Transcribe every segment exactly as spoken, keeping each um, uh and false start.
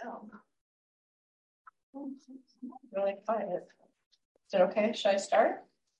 Oh. Really quiet. Is it okay? Should I start?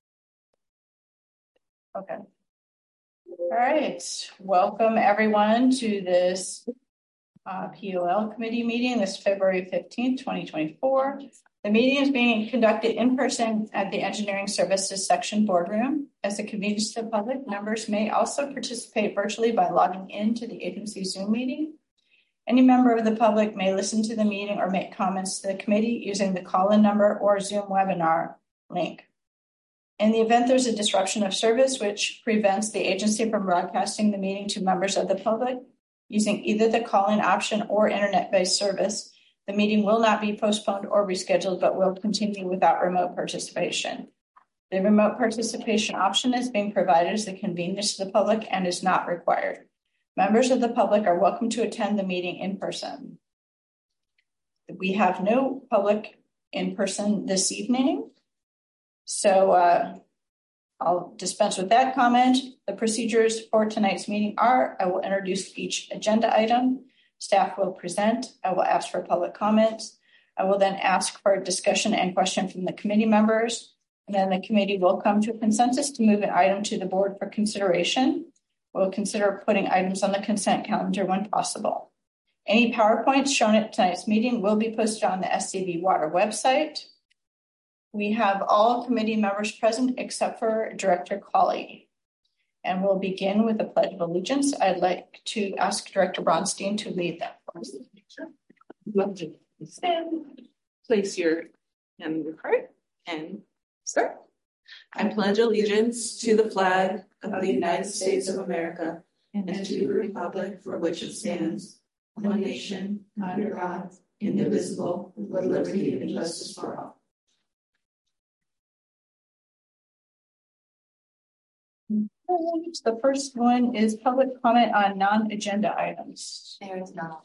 Okay. All right. Welcome everyone to this uh, P O L committee meeting this February fifteenth, twenty twenty-four. The meeting is being conducted in person at the Engineering Services Section Boardroom. As a convenience to the public, members may also participate virtually by logging into the agency Zoom meeting. Any member of the public may listen to the meeting or make comments to the committee using the call-in number or Zoom webinar link. In the event there's a disruption of service which prevents the agency from broadcasting the meeting to members of the public using either the call-in option or internet-based service, the meeting will not be postponed or rescheduled, but will continue without remote participation. The remote participation option is being provided as a convenience to the public and is not required. Members of the public are welcome to attend the meeting in person. We have no public in person this evening, so uh, I'll dispense with that comment. The procedures for tonight's meeting are: I will introduce each agenda item. Staff will present. I will ask for public comments. I will then ask for a discussion and question from the committee members, and then the committee will come to a consensus to move an item to the board for consideration. We'll consider putting items on the consent calendar when possible. Any PowerPoints shown at tonight's meeting will be posted on the S C V Water website. We have all committee members present except for Director Colley. And we'll begin with the Pledge of Allegiance. I'd like to ask Director Bronstein to lead that for us. Lovely. Stand. Place your hand on your heart and start. I pledge allegiance to the flag of the United States of America and to the republic for which it stands, one nation, under God, indivisible, with liberty and justice for all. The first one is public comment on non-agenda items. There is none.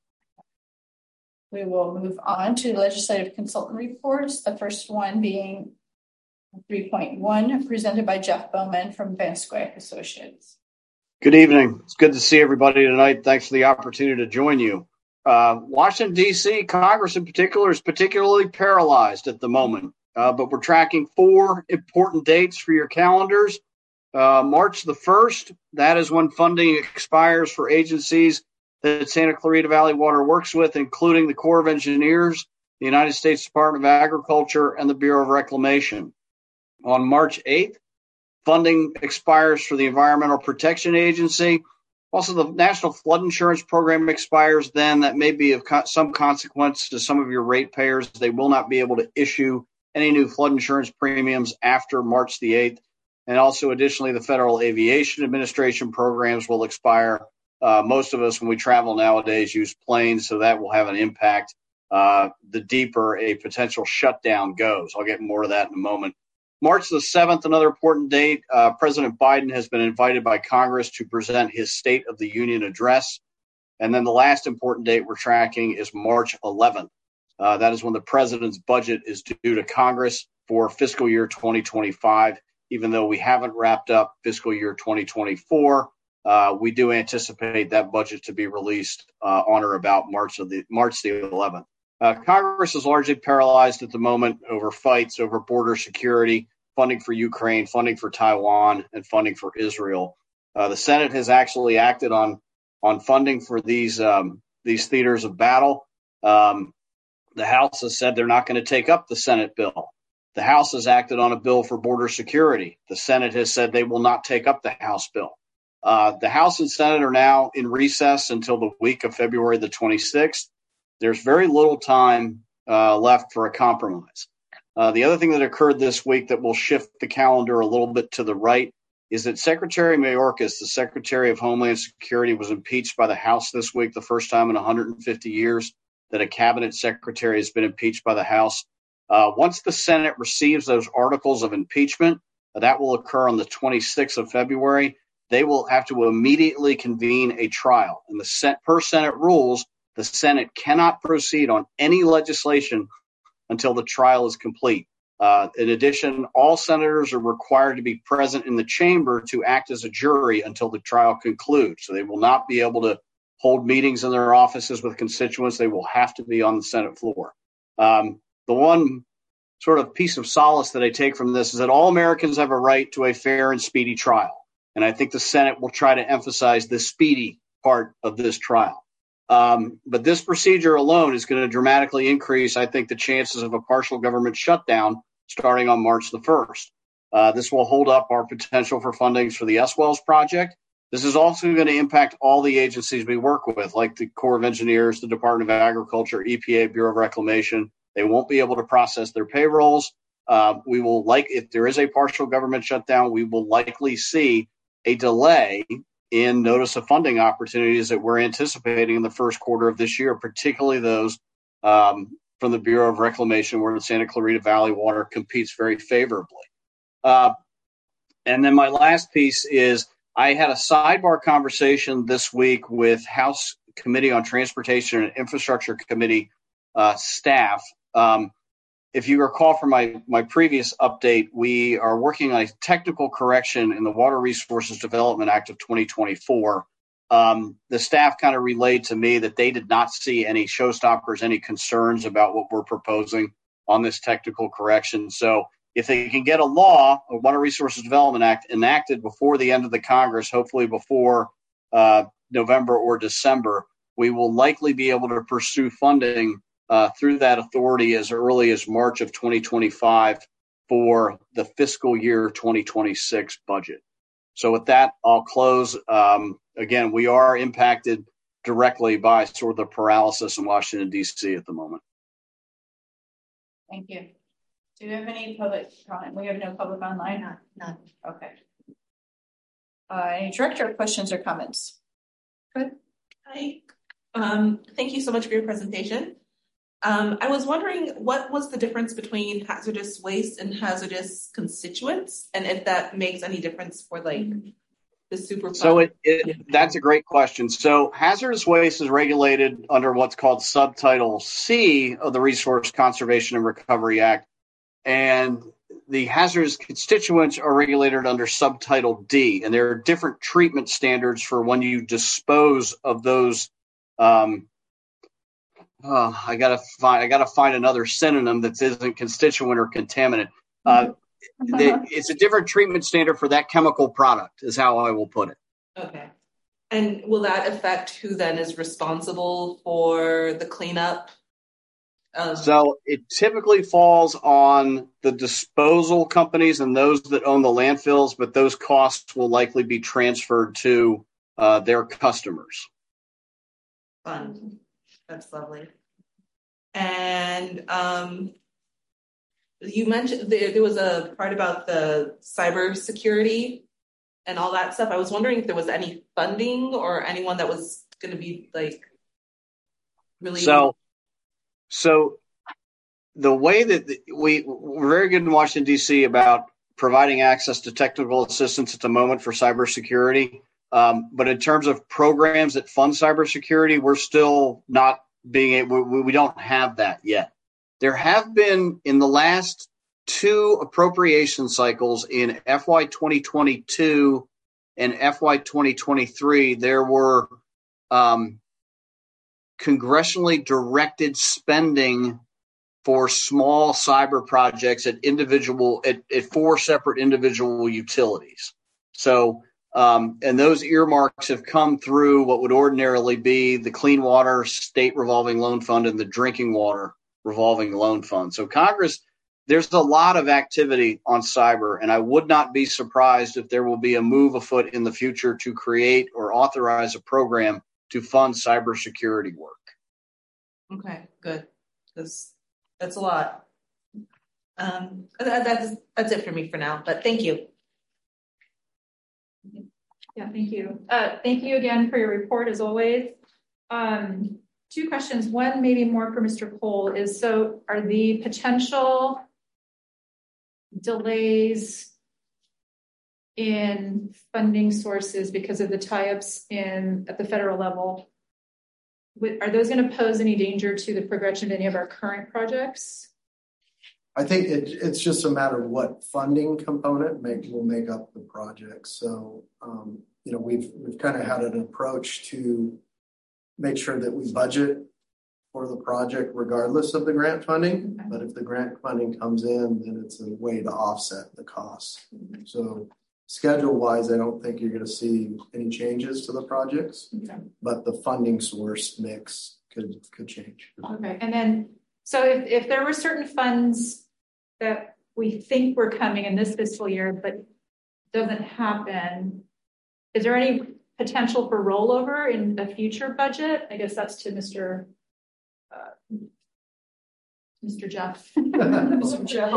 We will move on to legislative consultant reports. The first one being three point one, presented by Jeff Bowman from Van Squack Associates. Good evening. It's good to see everybody tonight. Thanks for the opportunity to join you. Uh, Washington, D C, Congress in particular, is particularly paralyzed at the moment, uh, but we're tracking four important dates for your calendars. Uh, March the first, that is when funding expires for agencies that Santa Clarita Valley Water works with, including the Corps of Engineers, the United States Department of Agriculture, and the Bureau of Reclamation. On March eighth, funding expires for the Environmental Protection Agency. Also, the National Flood Insurance Program expires then. That may be of co- some consequence to some of your ratepayers. They will not be able to issue any new flood insurance premiums after March the eighth. And also, additionally, the Federal Aviation Administration programs will expire. Uh, most of us, when we travel nowadays, use planes, so that will have an impact uh, the deeper a potential shutdown goes. I'll get more of that in a moment. March the seventh, another important date. Uh, President Biden has been invited by Congress to present his State of the Union address. And then the last important date we're tracking is March eleventh. Uh, that is when the president's budget is due to Congress for fiscal year twenty twenty-five. Even though we haven't wrapped up fiscal year twenty twenty-four, uh, we do anticipate that budget to be released uh, on or about March of the March the eleventh. Uh, Congress is largely paralyzed at the moment over fights over border security, funding for Ukraine, funding for Taiwan, and funding for Israel. Uh, the Senate has actually acted on on funding for these um, these theaters of battle. Um, the House has said they're not going to take up the Senate bill. The House has acted on a bill for border security. The Senate has said they will not take up the House bill. Uh, the House and Senate are now in recess until the week of February the twenty-sixth. There's very little time uh, left for a compromise. Uh, the other thing that occurred this week that will shift the calendar a little bit to the right is that Secretary Mayorkas, the Secretary of Homeland Security, was impeached by the House this week, the first time in one hundred fifty years that a cabinet secretary has been impeached by the House. Uh, once the Senate receives those articles of impeachment, uh, that will occur on the twenty-sixth of February. They will have to immediately convene a trial. And the Sen- per Senate rules, the Senate cannot proceed on any legislation until the trial is complete. Uh, in addition, all senators are required to be present in the chamber to act as a jury until the trial concludes. So they will not be able to hold meetings in their offices with constituents, they will have to be on the Senate floor. Um, the one sort of piece of solace that I take from this is that all Americans have a right to a fair and speedy trial. And I think the Senate will try to emphasize the speedy part of this trial. Um, but this procedure alone is going to dramatically increase, I think, the chances of a partial government shutdown starting on March the first. Uh, this will hold up our potential for fundings for the S Wells project. This is also going to impact all the agencies we work with, like the Corps of Engineers, the Department of Agriculture, E P A, Bureau of Reclamation. They won't be able to process their payrolls. Uh, we will like, if there is a partial government shutdown, we will likely see a delay in notice of funding opportunities that we're anticipating in the first quarter of this year, particularly those um, from the Bureau of Reclamation, where the Santa Clarita Valley Water competes very favorably. Uh, and then my last piece is I had a sidebar conversation this week with House Committee on Transportation and Infrastructure Committee uh, staff. Um, if you recall from my, my previous update, we are working on a technical correction in the Water Resources Development Act of twenty twenty-four. Um, the staff kind of relayed to me that they did not see any showstoppers, any concerns about what we're proposing on this technical correction. So if they can get a law, a Water Resources Development Act, enacted before the end of the Congress, hopefully before uh, November or December, we will likely be able to pursue funding uh, through that authority as early as March of twenty twenty-five for the fiscal year twenty twenty-six budget. So with that, I'll close. Um, again, we are impacted directly by sort of the paralysis in Washington, D C at the moment. Thank you. Do you have any public comment? We have no public online? None. None. Okay. Uh, any director questions or comments? Good. Hi. Um, thank you so much for your presentation. Um, I was wondering what was the difference between hazardous waste and hazardous constituents, and if that makes any difference for like the super. So it, it that's a great question. So hazardous waste is regulated under what's called Subtitle C of the Resource Conservation and Recovery Act. And the hazardous constituents are regulated under Subtitle D, and there are different treatment standards for when you dispose of those. Um, oh, I gotta find I gotta find another synonym that isn't constituent or contaminant. Uh, the, it's a different treatment standard for that chemical product, is how I will put it. Okay. And will that affect who then is responsible for the cleanup? Um, so it typically falls on the disposal companies and those that own the landfills, but those costs will likely be transferred to uh, their customers. Fun. That's lovely. And um, you mentioned there, there was a part about the cybersecurity and all that stuff. I was wondering if there was any funding or anyone that was going to be like really. So. So the way that we, we're very good in Washington, D C about providing access to technical assistance at the moment for cybersecurity. Um, but in terms of programs that fund cybersecurity, we're still not being able, we, we don't have that yet. There have been in the last two appropriation cycles in F Y twenty twenty-two and F Y twenty twenty-three, there were um, congressionally directed spending for small cyber projects at individual at, at four separate individual utilities. So, um, and those earmarks have come through what would ordinarily be the Clean Water State Revolving Loan Fund and the Drinking Water Revolving Loan Fund. So Congress, there's a lot of activity on cyber, and I would not be surprised if there will be a move afoot in the future to create or authorize a program to fund cybersecurity work. Okay, good. That's that's a lot. Um, that, that's that's it for me for now. But thank you. Yeah, thank you. Uh, thank you again for your report, as always. Um, two questions. One, maybe more for Mister Cole, is so are the potential delays in funding sources because of the tie-ups in at the federal level, are those going to pose any danger to the progression of any of our current projects? I think it, it's just a matter of what funding component make, will make up the project. So, um, you know, we've we've kind of had an approach to make sure that we budget for the project regardless of the grant funding. Okay. But if the grant funding comes in, then it's a way to offset the costs. Mm-hmm. So schedule wise, I don't think you're going to see any changes to the projects, Okay. but the funding source mix could could change. Okay. And then, so if, if there were certain funds that we think were coming in this fiscal year, but doesn't happen, is there any potential for rollover in a future budget? I guess that's to Mister Uh, Mister Jeff. Mister Jeff.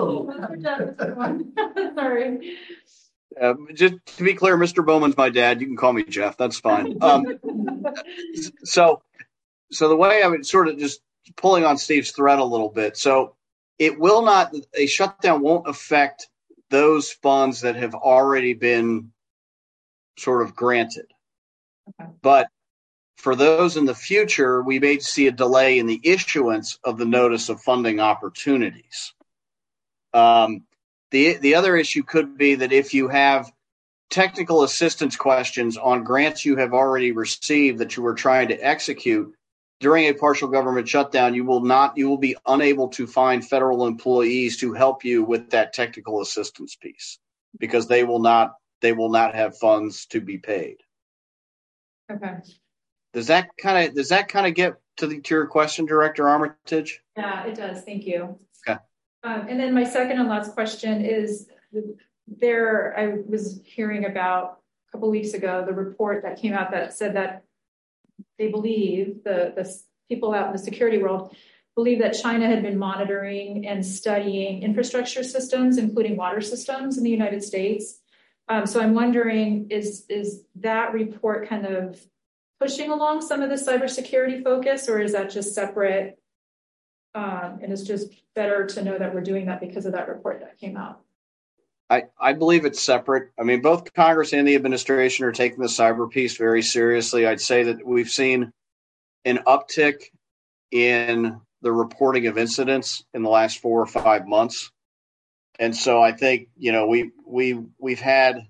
Sorry. Uh, just to be clear, Mister Bowman's my dad. You can call me Jeff. That's fine. Um, so, so the way I would sort of just pulling on Steve's thread a little bit. So it will not, a shutdown won't affect those funds that have already been sort of granted. Okay. But for those in the future, we may see a delay in the issuance of the notice of funding opportunities. Um, the the other issue could be that if you have technical assistance questions on grants you have already received that you are trying to execute during a partial government shutdown, you will not you will be unable to find federal employees to help you with that technical assistance piece because they will not they will not have funds to be paid. Okay. Does that kind of does that kind of get to, the, to your question, Director Armitage? Yeah, it does. Thank you. Okay. Um, and then my second and last question is there, I was hearing about a couple weeks ago, the report that came out that said that they believe the, the people out in the security world believe that China had been monitoring and studying infrastructure systems, including water systems in the United States. Um, so I'm wondering, is, is that report kind of pushing along some of the cybersecurity focus, or is that just separate? Um, and it's just better to know that we're doing that because of that report that came out. I, I believe it's separate. I mean, both Congress and the administration are taking the cyber piece very seriously. I'd say that we've seen an uptick in the reporting of incidents in the last four or five months. And so I think, you know, we, we, we've had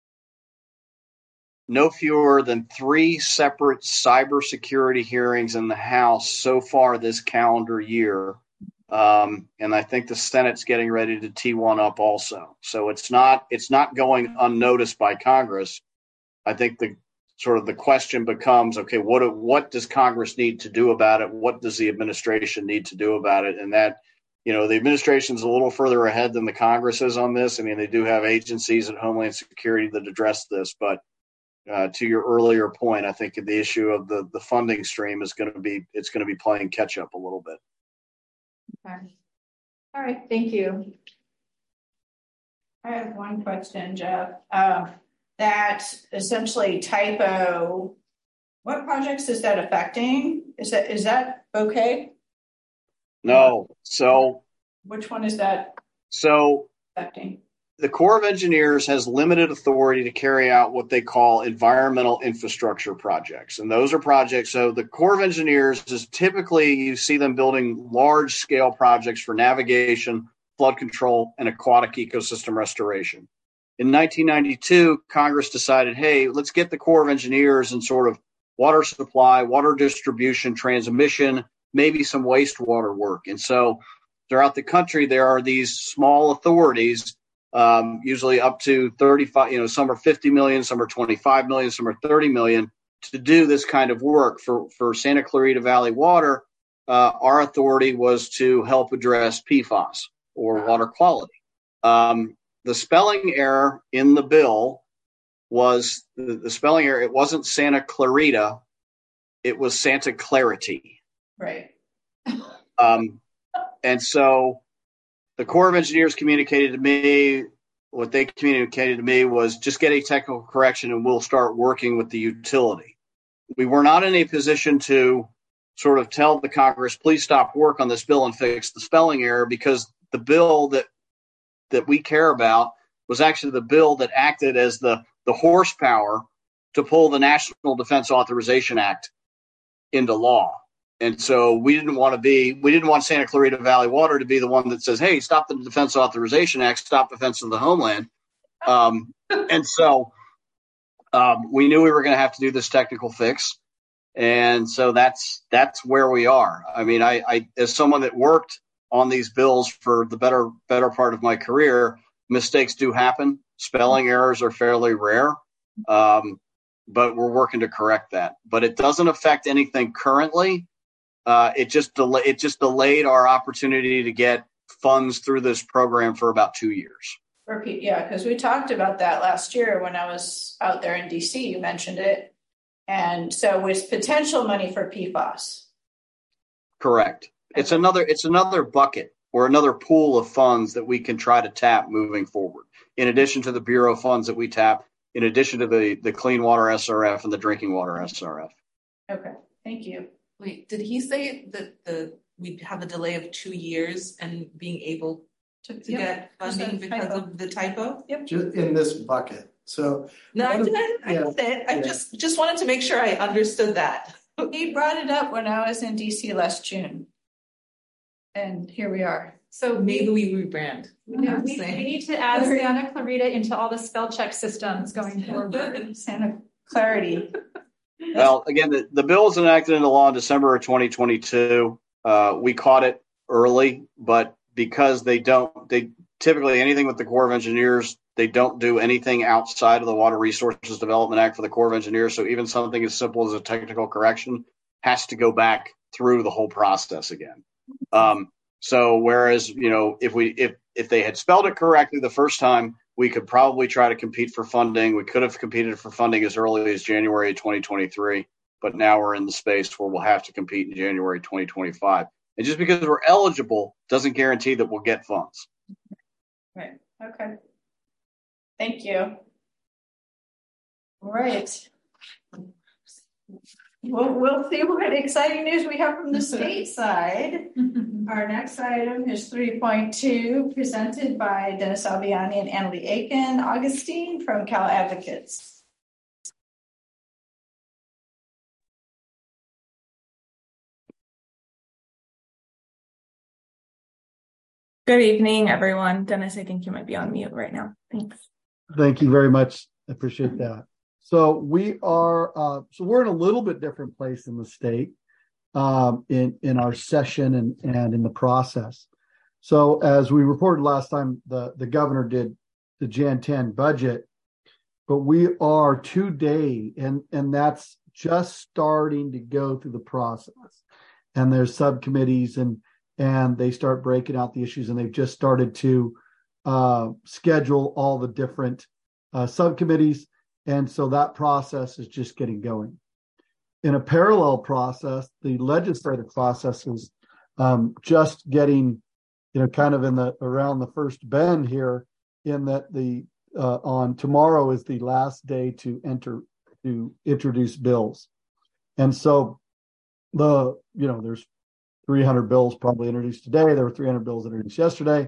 no fewer than three separate cybersecurity hearings in the House so far this calendar year. Um, and I think the Senate's getting ready to tee one up also. So it's not it's not going unnoticed by Congress. I think the sort of the question becomes, okay, what what does Congress need to do about it? What does the administration need to do about it? And that, you know, the administration's a little further ahead than the Congress is on this. I mean, they do have agencies at Homeland Security that address this, but Uh, to your earlier point, I think the issue of the, the funding stream is going to be, it's going to be playing catch up a little bit. Okay. All right. Thank you. I have one question, Jeff. Uh, that essentially typo, what projects is that affecting? Is that, is that okay? No. So which one is that so affecting? The Corps of Engineers has limited authority to carry out what they call environmental infrastructure projects. And those are projects. So the Corps of Engineers is typically, you see them building large scale projects for navigation, flood control, and aquatic ecosystem restoration. In nineteen ninety-two, Congress decided, hey, let's get the Corps of Engineers and sort of water supply, water distribution, transmission, maybe some wastewater work. And so throughout the country, there are these small authorities, um, usually up to thirty-five, you know, some are fifty million, some are twenty-five million, some are thirty million, to do this kind of work. For, for Santa Clarita Valley Water, uh, our authority was to help address P FAS, or water quality. Um, the spelling error in the bill was the, the spelling error. It wasn't Santa Clarita. It was Santa Clarity. Right. Um, and so the Corps of Engineers communicated to me, what they communicated to me was just get a technical correction and we'll start working with the utility. We were not in a position to sort of tell the Congress, please stop work on this bill and fix the spelling error, because the bill that that we care about was actually the bill that acted as the, the horsepower to pull the National Defense Authorization Act into law. And so we didn't want to be, we didn't want Santa Clarita Valley Water to be the one that says, hey, stop the Defense Authorization Act, stop defense of the homeland. Um, and so um, we knew we were going to have to do this technical fix. And so that's that's where we are. I mean, I, I as someone that worked on these bills for the better better part of my career, mistakes do happen. Spelling errors are fairly rare, um, but we're working to correct that. But it doesn't affect anything currently. Uh, it just delay it just delayed our opportunity to get funds through this program for about two years. Repeat, yeah, because we talked about that last year when I was out there in D C. You mentioned it. And so with potential money for P FAS. Correct. It's another it's another bucket or another pool of funds that we can try to tap moving forward. In addition to the Bureau funds that we tap, in addition to the, the Clean Water S R F and the Drinking Water S R F. Okay, thank you. Wait, did he say that the we'd have a delay of two years and being able to, to Yep. get funding because typo. of the typo? Yep. Just in this bucket. So No, I What if- didn't. I yeah, get it. I yeah. just just wanted to make sure I understood that. He brought it up when I was in D C last June. And here we are. So Maybe we rebrand. No, we, we need to add Santa Clarita into all the spell check systems going forward. Santa Clarity. Well, again, the, the bill was enacted into law in December of twenty twenty-two. Uh, we caught it early, but because they don't, they typically anything with the Corps of Engineers, they don't do anything outside of the Water Resources Development Act for the Corps of Engineers. So even something as simple as a technical correction has to go back through the whole process again. Um, so whereas, you know, if we if if they had spelled it correctly the first time, we could probably try to compete for funding. We could have competed for funding as early as January twenty twenty-three, but now we're in the space where we'll have to compete in January twenty twenty-five. And just because we're eligible doesn't guarantee that we'll get funds. Right. Okay. Thank you. All right. Well, we'll see what exciting news we have from the state side. Our next item is three point two, presented by Dennis Alviani and Annalie Aiken Augustine from Cal Advocates. Good evening, everyone. Dennis, I think you might be on mute right now. Thanks. Thank you very much. I appreciate that. So we are, uh, so we're in a little bit different place in the state um, in, in our session and, and in the process. So as we reported last time, the, the governor did the January tenth budget, but we are today, and, and that's just starting to go through the process. And there's subcommittees and, and they start breaking out the issues, and they've just started to uh, schedule all the different uh, subcommittees. And so that process is just getting going. In a parallel process, the legislative process is um, just getting, you know, kind of in the around the first bend here, in that the uh, on tomorrow is the last day to enter to introduce bills. And so the, you know, there's three hundred bills probably introduced today. There were three hundred bills introduced yesterday,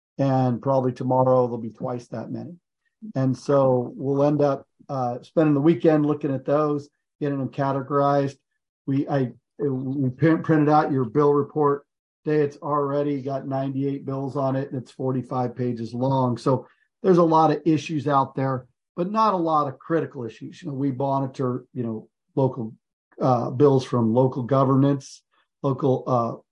and probably tomorrow there'll be twice that many. And so we'll end up uh, spending the weekend looking at those, getting them categorized. We I we printed out your bill report today. It's already got ninety-eight bills on it, and it's forty-five pages long. So there's a lot of issues out there, but not a lot of critical issues. You know, we monitor, you know, local uh, bills from local governance, local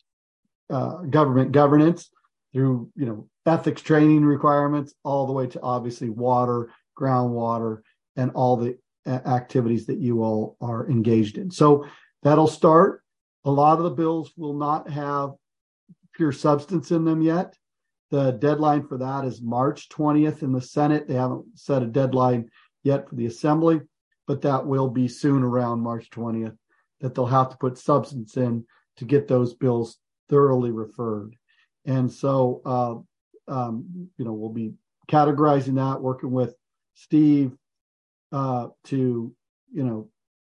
uh, uh, government governance, through, you know, ethics training requirements, all the way to obviously water, groundwater, and all the activities that you all are engaged in. So that'll start. A lot of the bills will not have pure substance in them yet. The deadline for that is March twentieth in the Senate. They haven't set a deadline yet for the Assembly, but that will be soon around March twentieth that they'll have to put substance in to get those bills thoroughly referred. And so, uh, um, you know, we'll be categorizing that, working with Steve uh, to, you know,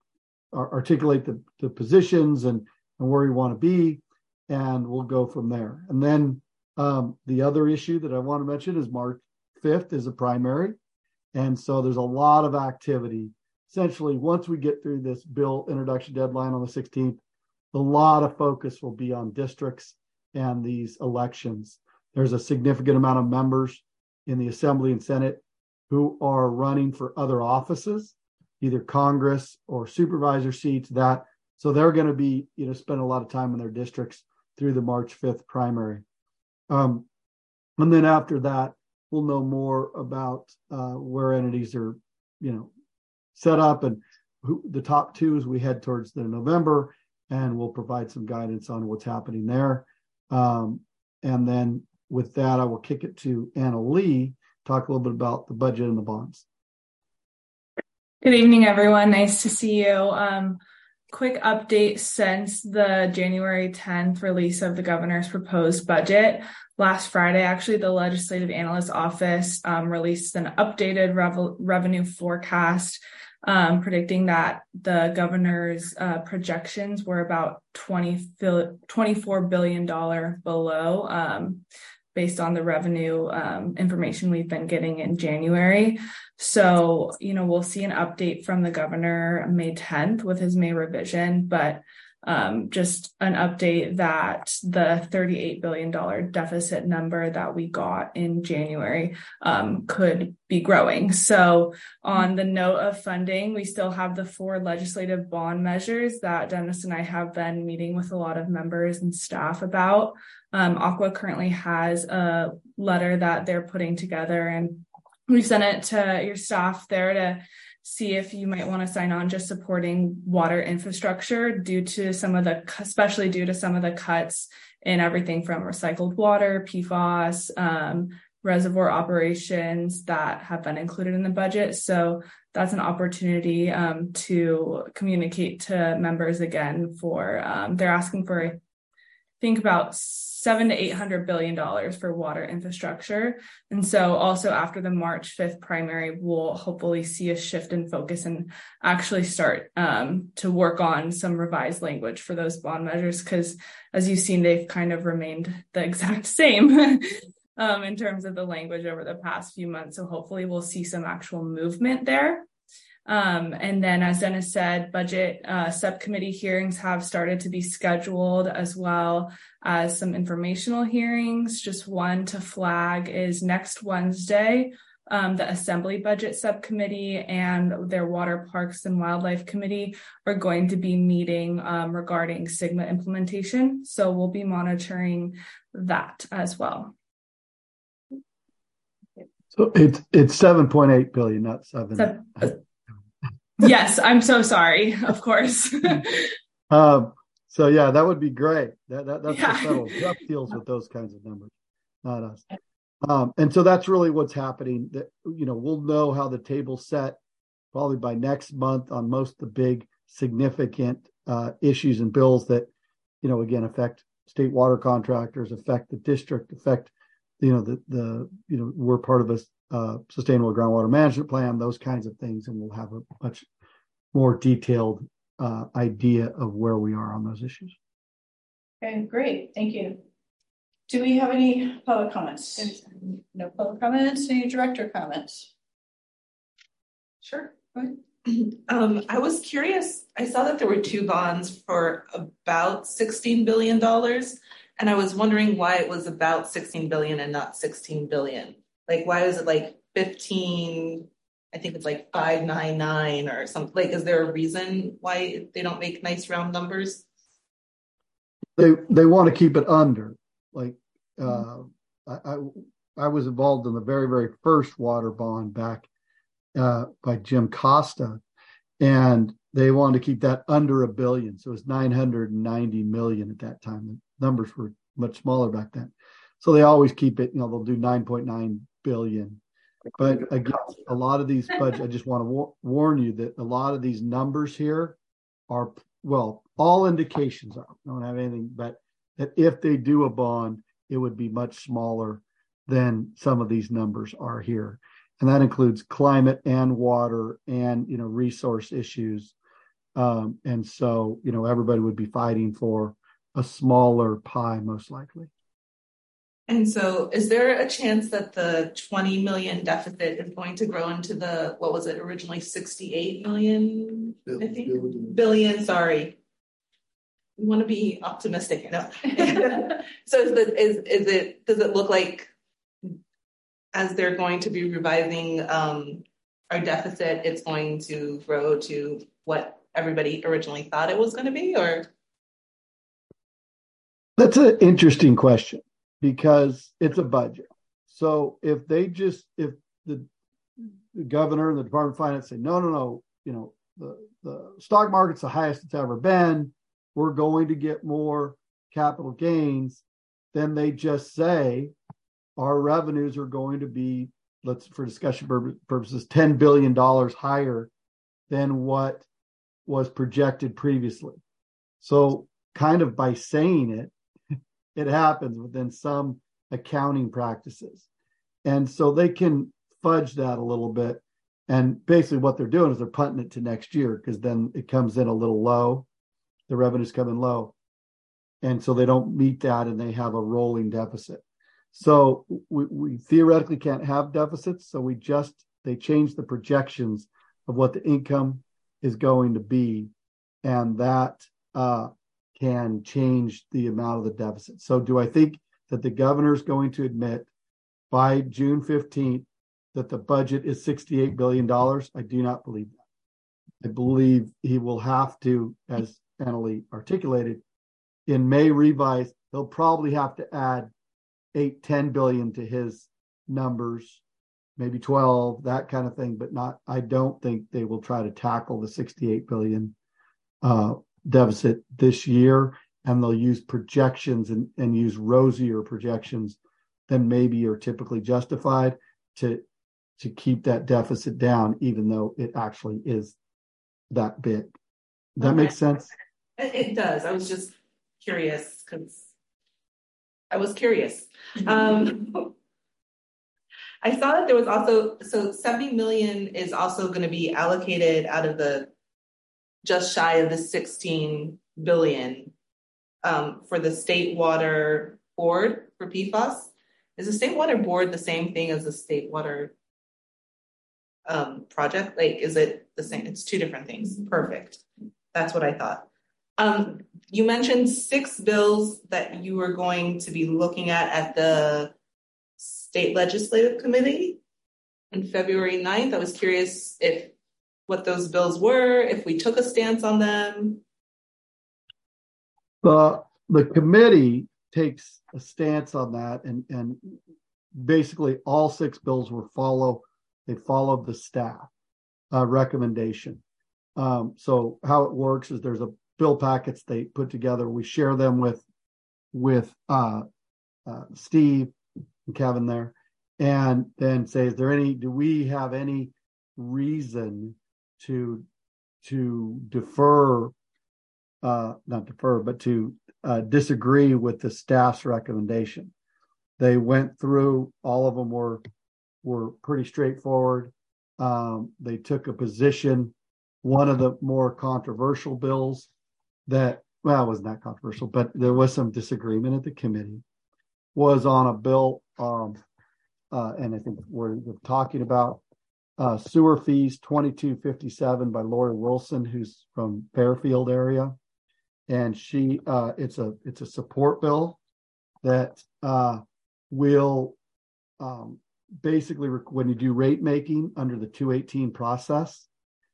articulate the, the positions and, and where we want to be, and we'll go from there. And then um, the other issue that I want to mention is March fifth is a primary. And so there's a lot of activity. Essentially, once we get through this bill introduction deadline on the sixteenth, a lot of focus will be on districts and these elections. There's a significant amount of members in the Assembly and Senate who are running for other offices. either Congress or supervisor seats. That so they're going to be, you know, spend a lot of time in their districts through the March fifth primary. Um, and then after that, we'll know more about uh, where entities are, you know, set up and who the top two as we head towards the November, and we'll provide some guidance on what's happening there. Um, and then with that, I will kick it to Anna Lee, talk a little bit about the budget and the bonds. Good evening, everyone. Nice to see you. Um, quick update since the January tenth release of the governor's proposed budget. Last Friday, actually, the Legislative Analyst Office um, released an updated rev- revenue forecast um, predicting that the governor's uh, projections were about twenty-four billion dollars below um, based on the revenue um, information we've been getting in January. So, you know, we'll see an update from the governor May tenth with his May revision, but um, just an update that the thirty-eight billion dollars deficit number that we got in January um, could be growing. So on the note of funding, we still have the four legislative bond measures that Dennis and I have been meeting with a lot of members and staff about. Um, Aqua currently has a letter that they're putting together, and we sent it to your staff there to see if you might want to sign on, just supporting water infrastructure due to some of the, especially due to some of the cuts in everything from recycled water, P FAS, um, reservoir operations that have been included in the budget. So that's an opportunity um, to communicate to members again for, um, they're asking for, I think about seven to eight hundred billion dollars for water infrastructure. And so also after the March fifth primary, we'll hopefully see a shift in focus and actually start um, to work on some revised language for those bond measures, because as you've seen, they've kind of remained the exact same um, in terms of the language over the past few months. So hopefully we'll see some actual movement there. Um, and then, as Dennis said, budget uh, subcommittee hearings have started to be scheduled, as well as some informational hearings. Just one to flag is next Wednesday, um, the Assembly Budget Subcommittee and their Water, Parks, and Wildlife Committee are going to be meeting um, regarding SGMA implementation. So we'll be monitoring that as well. So it's it's seven point eight billion, not seven. seven. Yes, I'm so sorry. Of course. um, so yeah, that would be great. That, that that's yeah. the federal. Jeff deals with those kinds of numbers, not us. Um, and so that's really what's happening. That you know, we'll know how the table's set probably by next month on most of the big significant uh, issues and bills that, you know, again affect state water contractors, affect the district, affect you know the the you know we're part of a uh, sustainable groundwater management plan, those kinds of things, and we'll have a much more detailed uh, idea of where we are on those issues. Okay, great, thank you. Do we have any public comments? No public comments. Any director comments? Sure. Go ahead. Um, I was curious. I saw that there were two bonds for about sixteen billion dollars, and I was wondering why it was about sixteen billion dollars and not sixteen billion dollars. Like, why is it like fifteen? I think it's like five ninety-nine or something. Like, is there a reason why they don't make nice round numbers? They they want to keep it under. Like, uh, I, I I was involved in the very very first water bond back uh, by Jim Costa, and they wanted to keep that under a billion. So it was nine hundred ninety million at that time. The numbers were much smaller back then. So they always keep it, you know, they'll do nine point nine billion. But again, a lot of these budgets, I just want to war- warn you that a lot of these numbers here are, well, all indications are, I don't have anything, but that if they do a bond, it would be much smaller than some of these numbers are here. And that includes climate and water and, you know, resource issues. Um, and so, you know, everybody would be fighting for a smaller pie, most likely. And so is there a chance that the twenty million deficit is going to grow into the, what was it originally, sixty-eight million, I think? Billion, billion sorry. We want to be optimistic, you know. So is, the, is, is it, does it look like as they're going to be revising, um, our deficit, it's going to grow to what everybody originally thought it was going to be, or? That's an interesting question because it's a budget. So if they just, if the, the governor and the Department of Finance say, no, no, no, you know, the, the stock market's the highest it's ever been, we're going to get more capital gains, then they just say our revenues are going to be, let's, for discussion purposes, ten billion dollars higher than what was projected previously. So kind of by saying it, it happens within some accounting practices. And so they can fudge that a little bit. And basically what they're doing is they're punting it to next year because then it comes in a little low. The revenues come in low. And so they don't meet that and they have a rolling deficit. So we, we theoretically can't have deficits. So we just, they change the projections of what the income is going to be. And that uh, can change the amount of the deficit. So do I think that the governor is going to admit by June fifteenth that the budget is sixty-eight billion dollars? I do not believe that. I believe he will have to, as Annalee articulated, in May revise, he'll probably have to add eight, ten billion to his numbers, maybe twelve, that kind of thing, but not, I don't think they will try to tackle the sixty-eight billion uh, deficit this year. And they'll use projections and, and use rosier projections than maybe are typically justified to, to keep that deficit down, even though it actually is that big. Does that Okay. make sense? It, it does. I was just curious because I was curious. Um, I saw that there was also, so seventy million is also going to be allocated out of the just shy of the sixteen billion um, for the State Water Board for P FAS. Is the State Water Board the same thing as the State Water um, project? Like, is it the same? It's two different things. Perfect. That's what I thought. Um, you mentioned six bills that you were going to be looking at at the State Legislative Committee on February ninth. I was curious if what those bills were, if we took a stance on them. The, the committee takes a stance on that, and, and basically all six bills will follow, they followed the staff uh, recommendation. Um, so how it works is there's a bill packets they put together. We share them with, with uh, uh, Steve and Kevin there, and then say, is there any, do we have any reason to, to defer, uh, not defer, but to uh, disagree with the staff's recommendation? They went through, all of them were, were pretty straightforward. Um, they took a position. One of the more controversial bills that, well, it wasn't that controversial, but there was some disagreement at the committee, was on a bill, um, uh, and I think we're, we're talking about uh, sewer fees, twenty-two fifty-seven by Lori Wilson, who's from Fairfield area. And she, uh, it's a, it's a support bill that uh, will um, basically, when you do rate making under the two eighteen process,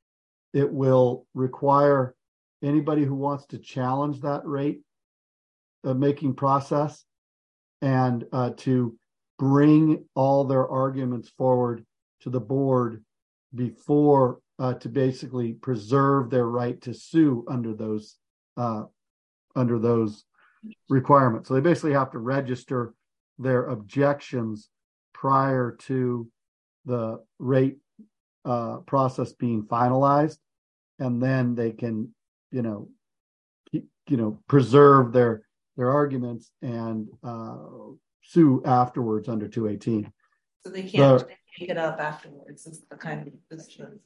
it will require anybody who wants to challenge that rate uh, making process and uh, to bring all their arguments forward to the board before uh, to basically preserve their right to sue under those uh, under those requirements. So they basically have to register their objections prior to the rate uh, process being finalized, and then they can, you know, keep, you know, preserve their their arguments and uh, sue afterwards under two eighteen. So they can't So, take it up afterwards. It's the kind of position.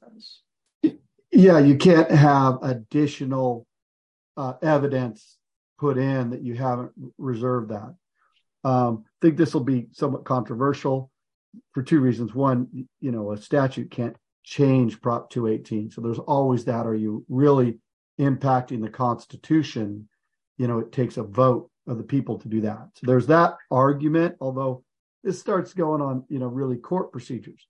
yeah, you can't have additional uh, evidence put in that you haven't reserved that. Um, I think this will be somewhat controversial for two reasons. One, you know, a statute can't change Prop two eighteen. So there's always that. Are you really impacting the Constitution? You know, it takes a vote of the people to do that. So there's that argument, although this starts going on, you know, really court procedures.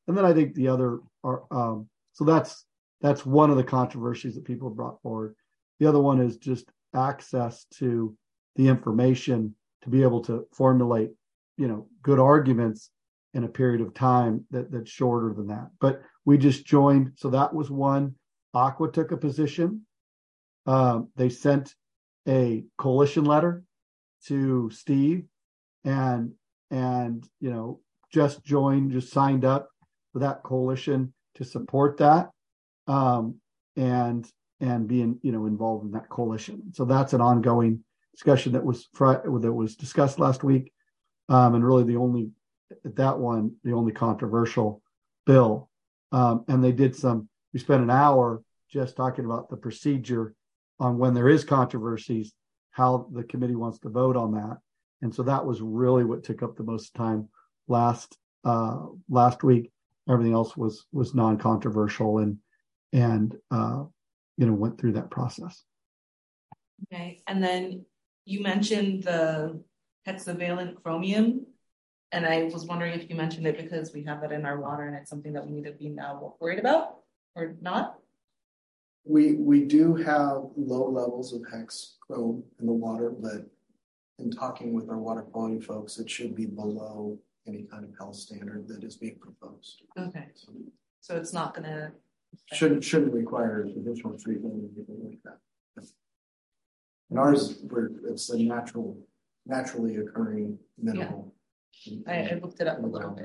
and then I think the other are um, so that's that's one of the controversies that people brought forward. The other one is just access to the information to be able to formulate, you know, good arguments in a period of time that that's shorter than that. But we just joined, so that was one. Aqua took a position. Um, they sent a coalition letter to Steve, and and you know just joined, just signed up for that coalition to support that, um, and and being you know involved in that coalition. So that's an ongoing discussion that was fr- that was discussed last week, um, and really the only that one the only controversial bill. Um, and they did some. We spent an hour just talking about the procedure on when there is controversies, how the committee wants to vote on that. And so that was really what took up the most time last uh, last week. Everything else was was non-controversial and and uh, you know went through that process. Okay, and then you mentioned the hexavalent chromium, and I was wondering if you mentioned it because we have that in our water and it's something that we need to be now worried about or not. We we do have low levels of hex chrome in the water, but in talking with our water quality folks, it should be below any kind of health standard that is being proposed. Okay, so, so it's not gonna shouldn't shouldn't require additional treatment or anything like that. And ours, we're, it's a natural, naturally occurring mineral. Yeah. I, I looked it up a little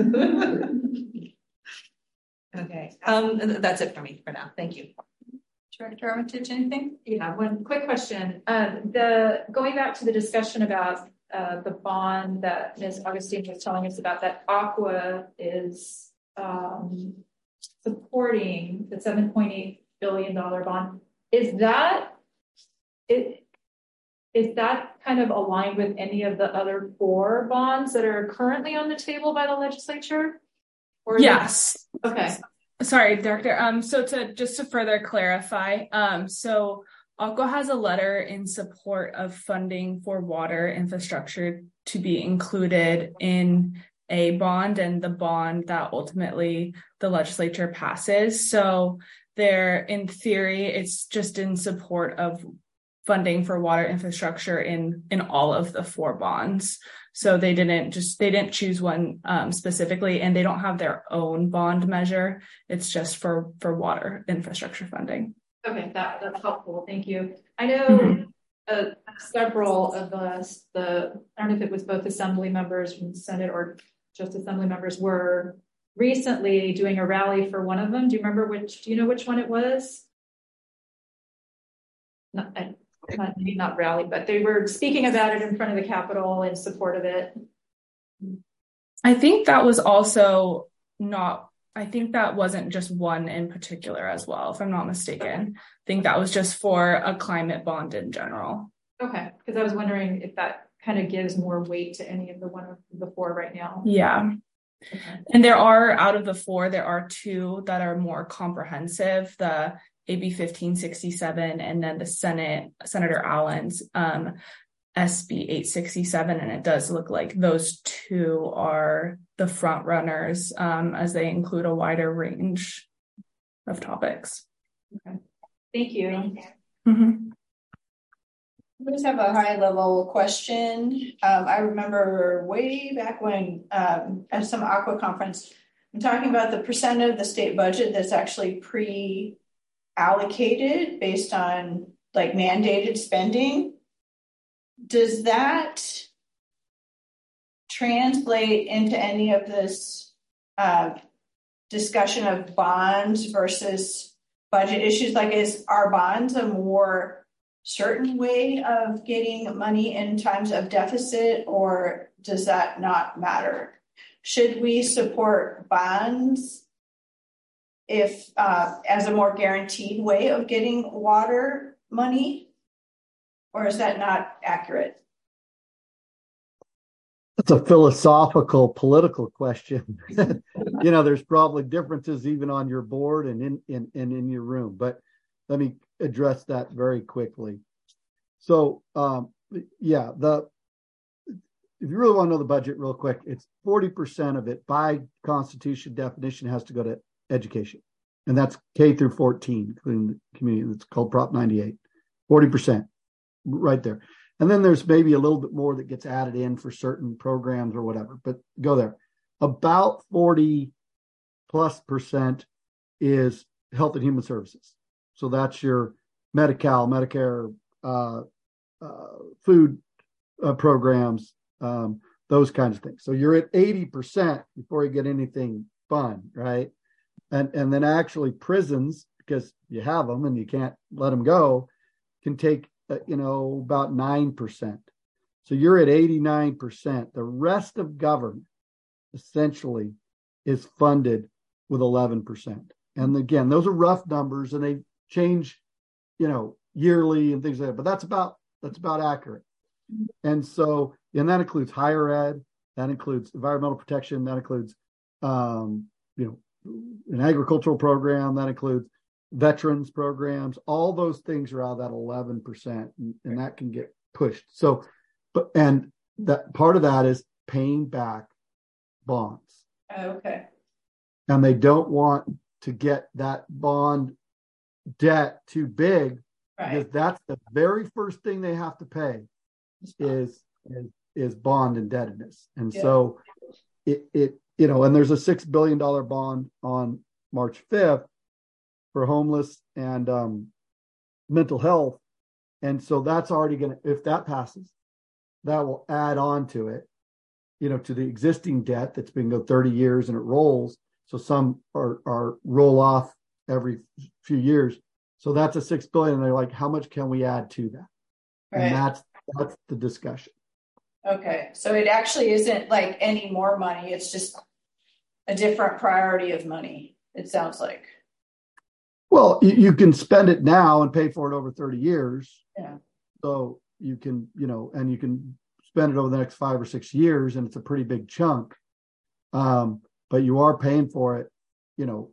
bit. Okay, um, that's it for me for now. Thank you. Director Armitage, anything? Yeah, one quick question. Um, the going back to the discussion about uh, the bond that Miz Augustine was telling us about, that Aqua is um, supporting the seven point eight billion dollars bond. Is that it? Is that kind of aligned with any of the other four bonds that are currently on the table by the legislature? Or yes. That, okay. Sorry, Director. Um, so to just to further clarify, um, so Aqua has a letter in support of funding for water infrastructure to be included in a bond and the bond that ultimately the legislature passes. So there, in theory, it's just in support of funding for water infrastructure in in all of the four bonds. So they didn't just they didn't choose one um, specifically, and they don't have their own bond measure. It's just for for water infrastructure funding. Okay, that that's helpful. Thank you. I know mm-hmm. uh, several of us, the I don't know if it was both assembly members from the Senate or just assembly members, were recently doing a rally for one of them. Do you remember which? Do you know which one it was? Not, I, Not, maybe not rally, but they were speaking about it in front of the Capitol in support of it. I think that was also not, I think that wasn't just one in particular as well, if I'm not mistaken. I think that was just for a climate bond in general. Okay, because I was wondering if that kind of gives more weight to any of the one of the four right now. Yeah. Okay. And there are, out of the four, there are two that are more comprehensive. The A B fifteen sixty-seven, and then the Senate, Senator Allen's um, S B eight sixty-seven, and it does look like those two are the front runners um, as they include a wider range of topics. Okay. Thank you. Mm-hmm. I just have a high level question. Um, I remember way back when um, at some Aqua conference, I'm talking about the percent of the state budget that's actually pre allocated based on like mandated spending. Does that translate into any of this uh, discussion of bonds versus budget issues? Like, is our bonds a more certain way of getting money in times of deficit, or does that not matter? Should we support bonds if uh, as a more guaranteed way of getting water money, or is that not accurate? That's a philosophical, political question. You know, there's probably differences even on your board and in, in, and in your room, but let me address that very quickly. So, um, yeah, the if you really want to know the budget real quick, it's forty percent of it by Constitution definition has to go to education. And that's K through fourteen, including the community. It's called Prop ninety-eight. forty percent right there. And then there's maybe a little bit more that gets added in for certain programs or whatever, but go there. About forty plus percent is health and human services. So that's your Medi-Cal, Medicare, uh, uh, food uh, programs, um, those kinds of things. So you're at eighty percent before you get anything fun, right? And and then actually prisons, because you have them and you can't let them go, can take, uh, you know, about nine percent. So you're at eighty-nine percent. The rest of government essentially is funded with eleven percent. And again, those are rough numbers and they change, you know, yearly and things like that, but that's about, that's about accurate. And so, and that includes higher ed, that includes environmental protection, that includes, um, you know, an agricultural program, that includes veterans programs, all those things are out of that eleven percent, and, and that can get pushed. So, but, and that part of that is paying back bonds. Okay. And they don't want to get that bond debt too big, Right. because that's the very first thing they have to pay is, is, is bond indebtedness. And Yeah. so it, it, you know, and there's a six billion dollars bond on March fifth for homeless and um, mental health. And so that's already going to, if that passes, that will add on to it, you know, to the existing debt that's been go thirty years and it rolls. So some are, are roll off every few years. So that's a six billion. And they're like, how much can we add to that? Right. And that's, that's the discussion. Okay. So it actually isn't like any more money. It's just a different priority of money. It sounds like. Well, you, you can spend it now and pay for it over thirty years. Yeah. So you can, you know, and you can spend it over the next five or six years, and it's a pretty big chunk. Um, but you are paying for it, you know,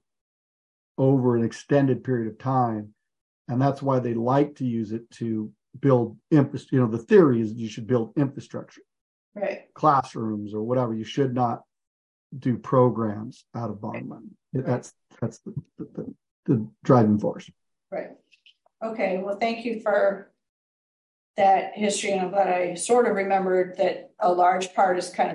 over an extended period of time. And that's why they like to use it to build infrastructure. You know, the theory is you should build infrastructure, Right. classrooms or whatever. You should not do programs out of bond money. Right. That's, that's the, the, the driving force. Right. Okay. Well, thank you for that history. And I'm glad I sort of remembered that a large part is kind of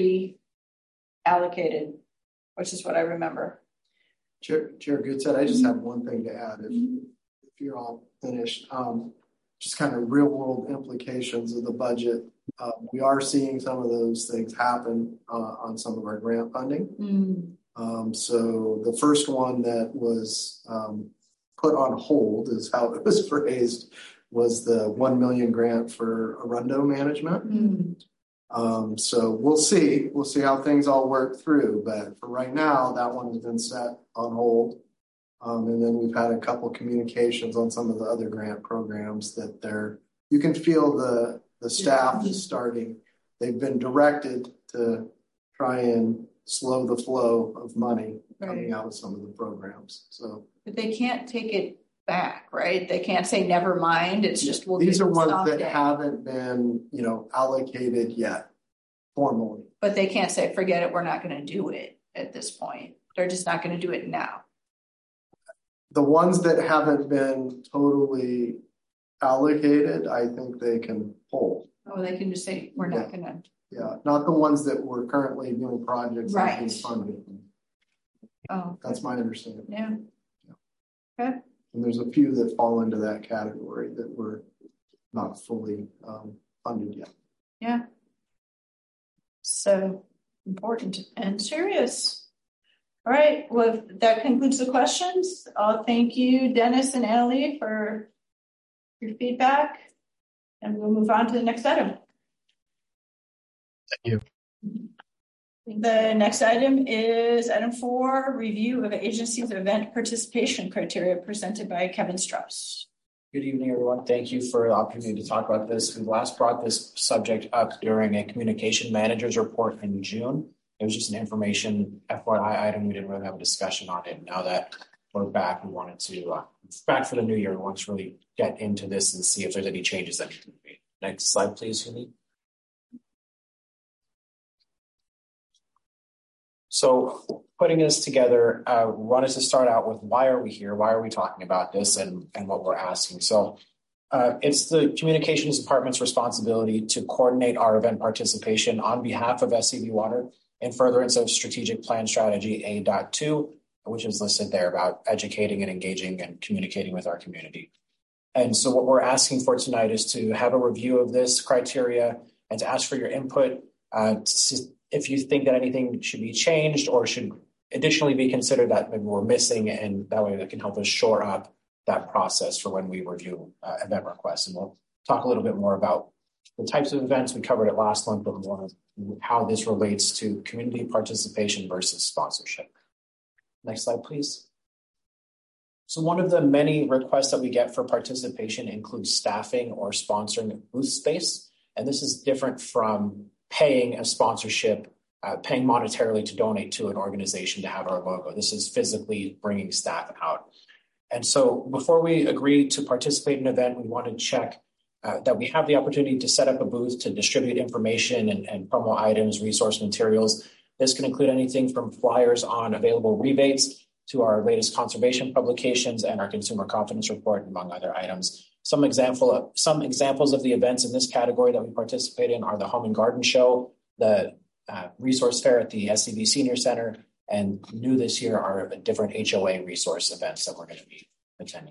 pre-allocated, which is what I remember. Chair, Chair Goodsett, I just have one thing to add if, if you're all finished. Um, just kind of real world implications of the budget. Uh, we are seeing some of those things happen uh, on some of our grant funding. Mm. Um, so the first one that was um, put on hold is how it was phrased was the one million grant for Arundo management. Mm. Um, so we'll see, we'll see how things all work through, but for right now, that one has been set on hold. Um, and then we've had a couple communications on some of the other grant programs that they're, you can feel the, the staff is starting, they've been directed to try and slow the flow of money coming Right. out of some of the programs. So But they can't take it back, right? They can't say never mind. It's just we'll these get are ones that someday. haven't been, you know, allocated yet formally. But they can't say forget it. We're not going to do it at this point. They're just not going to do it now. The ones that haven't been totally allocated, I think they can hold. Oh, they can just say we're not going to. Yeah, not the ones that we're currently doing projects that are being Right. funded. Oh, That's my understanding. yeah. Okay. And there's a few that fall into that category that were not fully um, funded yet. Yeah. So important and serious. All right. Well, that concludes the questions. I'll thank you, Dennis and Annalee, for your feedback. And we'll move on to the next item. Thank you. The next item is item four, review of agency's event participation criteria presented by Kevin Strauss. Good evening, everyone. Thank you for the opportunity to talk about this. We last brought this subject up during a communication manager's report in June. It was just an information F Y I item. We didn't really have a discussion on it. Now that we're back, we wanted to, uh, back for the new year, we want to really get into this and see if there's any changes that need to be made. Next slide, please, Humi. So putting this together, uh, we wanted to start out with why are we here? Why are we talking about this and, and what we're asking? So uh, it's the Communications Department's responsibility to coordinate our event participation on behalf of S C V Water in furtherance of Strategic Plan Strategy A two, which is listed there about educating and engaging and communicating with our community. And so what we're asking for tonight is to have a review of this criteria and to ask for your input uh, to, if you think that anything should be changed or should additionally be considered that maybe we're missing, and that way that can help us shore up that process for when we review uh, event requests. And we'll talk a little bit more about the types of events we covered it last month, but more how this relates to community participation versus sponsorship. Next slide, please. So one of the many requests that we get for participation includes staffing or sponsoring booth space. And this is different from paying a sponsorship, uh, paying monetarily to donate to an organization to have our logo. This is physically bringing staff out. And so before we agree to participate in an event, we want to check uh, that we have the opportunity to set up a booth to distribute information and, and promo items, resource materials. This can include anything from flyers on available rebates to our latest conservation publications and our consumer confidence report, among other items. Some example of, some examples of the events in this category that we participate in are the Home and Garden Show, the uh, resource fair at the S C V Senior Center, and new this year are different H O A resource events that we're going to be attending.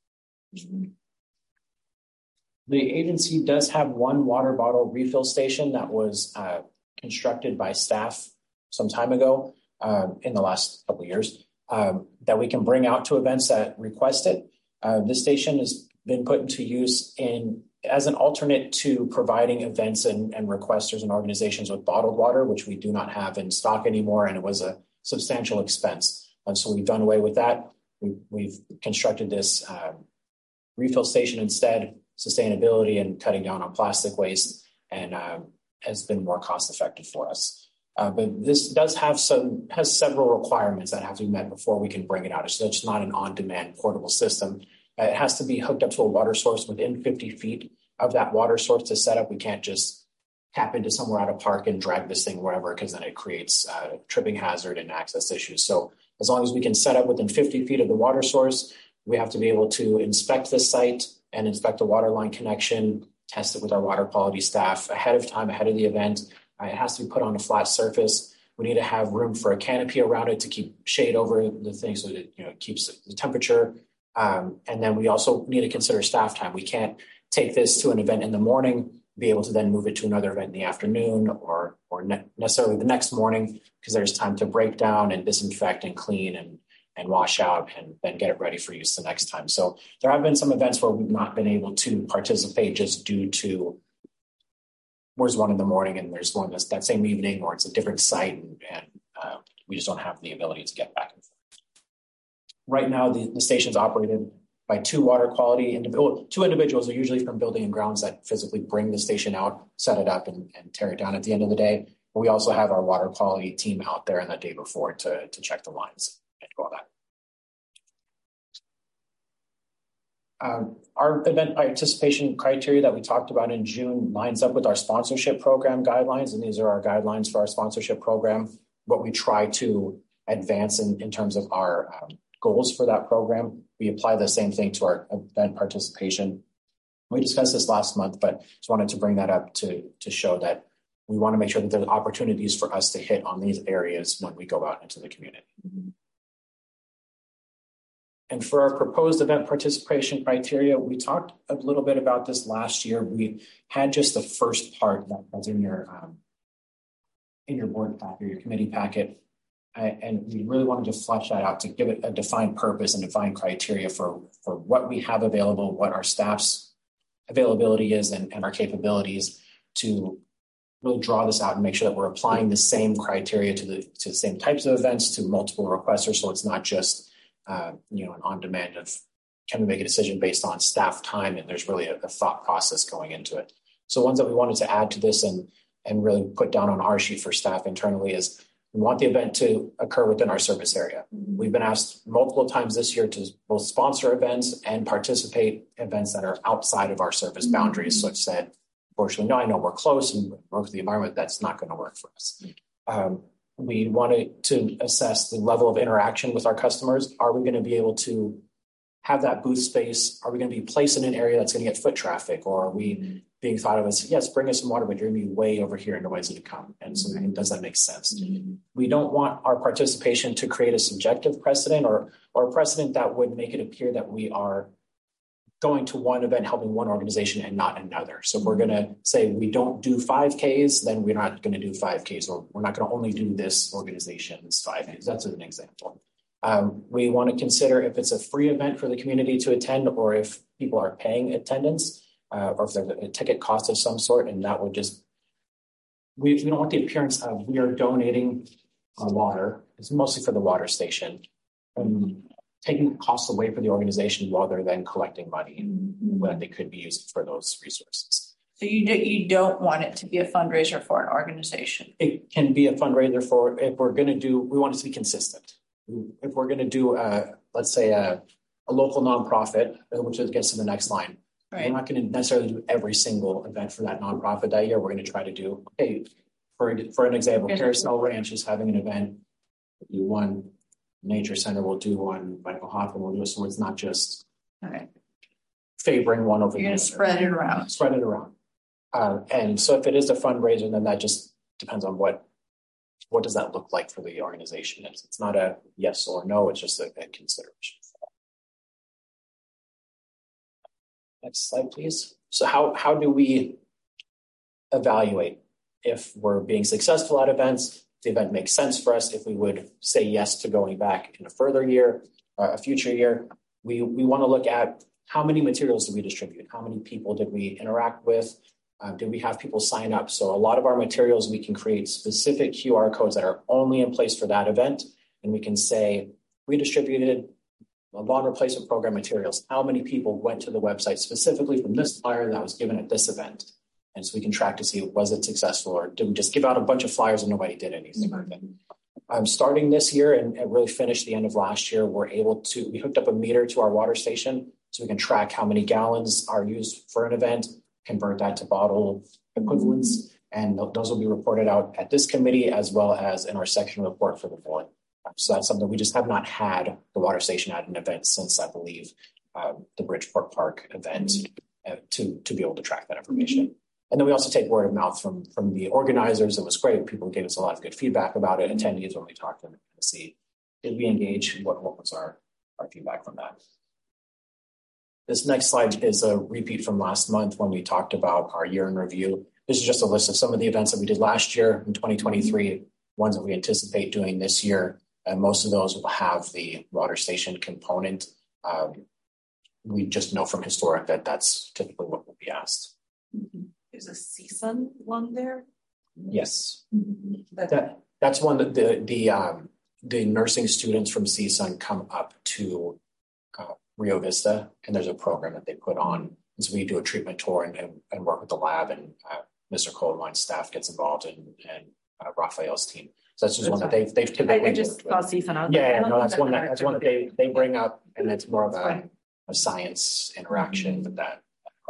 The agency does have one water bottle refill station that was uh, constructed by staff some time ago um, in the last couple of years. Um, that we can bring out to events that request it. Uh, this station has been put into use in as an alternate to providing events and, and requesters and organizations with bottled water, which we do not have in stock anymore, and it was a substantial expense. And so we've done away with that. We, we've constructed this uh, refill station instead, sustainability and cutting down on plastic waste, and uh, has been more cost effective for us. Uh, but this does have some, has several requirements that have to be met before we can bring it out. So it's not an on-demand portable system. Uh, it has to be hooked up to a water source within fifty feet of that water source to set up. We can't just tap into somewhere at a park and drag this thing wherever, because then it creates uh, tripping hazard and access issues. So as long as we can set up within fifty feet of the water source, we have to be able to inspect the site and inspect the water line connection, test it with our water quality staff ahead of time, ahead of the event. It has to be put on a flat surface. We need to have room for a canopy around it to keep shade over the thing so that it, you know, it keeps the temperature. Um, and then we also need to consider staff time. We can't take this to an event in the morning, be able to then move it to another event in the afternoon or or ne- necessarily the next morning, because there's time to break down and disinfect and clean and, and wash out and then get it ready for use the next time. So there have been some events where we've not been able to participate just due to where's one in the morning and there's one that's that same evening, or it's a different site, and, and uh, we just don't have the ability to get back and forth. Right now, the, the station's operated by two water quality individuals. Two individuals are usually from building and grounds that physically bring the station out, set it up, and, and tear it down at the end of the day. But we also have our water quality team out there on the day before to, to check the lines and do all that. Um, our event participation criteria that we talked about in June lines up with our sponsorship program guidelines, and these are our guidelines for our sponsorship program, what we try to advance in, in terms of our um, goals for that program. We apply the same thing to our event participation. We discussed this last month, but just wanted to bring that up to, to show that we want to make sure that there's opportunities for us to hit on these areas when we go out into the community. Mm-hmm. And for our proposed event participation criteria, we talked a little bit about this last year. We had just the first part that was in your um, in your board packet, your committee packet, I, and we really wanted to flesh that out to give it a defined purpose and defined criteria for, for what we have available, what our staff's availability is, and, and our capabilities to really draw this out and make sure that we're applying the same criteria to the to the same types of events to multiple requesters, so it's not just Uh, you know, an on-demand of can we make a decision based on staff time, and there's really a, a thought process going into it. So ones that we wanted to add to this and and really put down on our sheet for staff internally is we want the event to occur within our service area. We've been asked multiple times this year to both sponsor events and participate events that are outside of our service boundaries. So I said, unfortunately, no, I know we're close and work with the environment. That's not going to work for us. Um, we wanted to assess the level of interaction with our customers. Are we going to be able to have that booth space? Are we going to be placed in an area that's going to get foot traffic? Or are we being thought of as, yes, bring us some water, but you're going to be way over here and nobody's going to come? And so does that make sense? Mm-hmm. We don't want our participation to create a subjective precedent or, or a precedent that would make it appear that we are going to one event, helping one organization and not another. So if we're going to say we don't do five Ks, then we're not going to do five Ks, or we're not going to only do this organization's five Ks. That's an example. Um, we want to consider if it's a free event for the community to attend, or if people are paying attendance, uh, or if there's a ticket cost of some sort, and that would just, we, we don't want the appearance of we are donating our water. It's mostly for the water station. Um, taking costs away for the organization while they're then collecting money mm-hmm. that they could be using for those resources. So you do, you don't want it to be a fundraiser for an organization? It can be a fundraiser for, if we're going to do, we want it to be consistent. If we're going to do, a, let's say, a, a local nonprofit, which gets to the next line, right. We're not going to necessarily do every single event for that nonprofit that year. We're going to try to do, okay, for, for an example, okay. Carousel Ranch is having an event, you one. Nature Center will do one, Michael Hoffman will do it, so it's not just okay. favoring one over the other. You're going to spread it around. Spread it around. Uh, and so if it is a fundraiser, then that just depends on what what does that look like for the organization. It's, it's not a yes or no, it's just a, a consideration. Next slide, please. So how, how do we evaluate if we're being successful at events? The event makes sense for us, if we would say yes to going back in a further year, uh, a future year. We, we want to look at how many materials did we distribute? How many people did we interact with? Uh, did we have people sign up? So a lot of our materials, we can create specific Q R codes that are only in place for that event. And we can say, we distributed a lawn replacement program materials. How many people went to the website specifically from this flyer that was given at this event? And so we can track to see, was it successful, or did we just give out a bunch of flyers and nobody did anything with it? Um, starting this year and, and really finished the end of last year, we're able to, we hooked up a meter to our water station so we can track how many gallons are used for an event, convert that to bottle equivalents, and those will be reported out at this committee as well as in our section report for the board. So that's something we just have not had the water station at an event since, I believe, um, the Bridgeport Park event uh, to, to be able to track that information. Mm-hmm. And then we also take word of mouth from, from the organizers. It was great. People gave us a lot of good feedback about it. Attendees, when we talked to them to see, did we engage? What, what was our, our feedback from that? This next slide is a repeat from last month when we talked about our year in review. This is just a list of some of the events that we did last year in twenty twenty-three, ones that we anticipate doing this year. And most of those will have the water station component. Um, we just know from historic that that's typically what will be asked. Mm-hmm. There's a C S U N one there. Yes, mm-hmm. that that's one that the the um, the nursing students from C S U N come up to uh, Rio Vista, and there's a program that they put on. And so we do a treatment tour and, and, and work with the lab, and uh, Mister Coleman's staff gets involved, and and uh, Raphael's team. So that's just that's one that they've they've typically. I, I just saw C S U N. Yeah, yeah, no, that's one that that's one that they they bring up, and it's more of a, a science interaction mm-hmm. with that.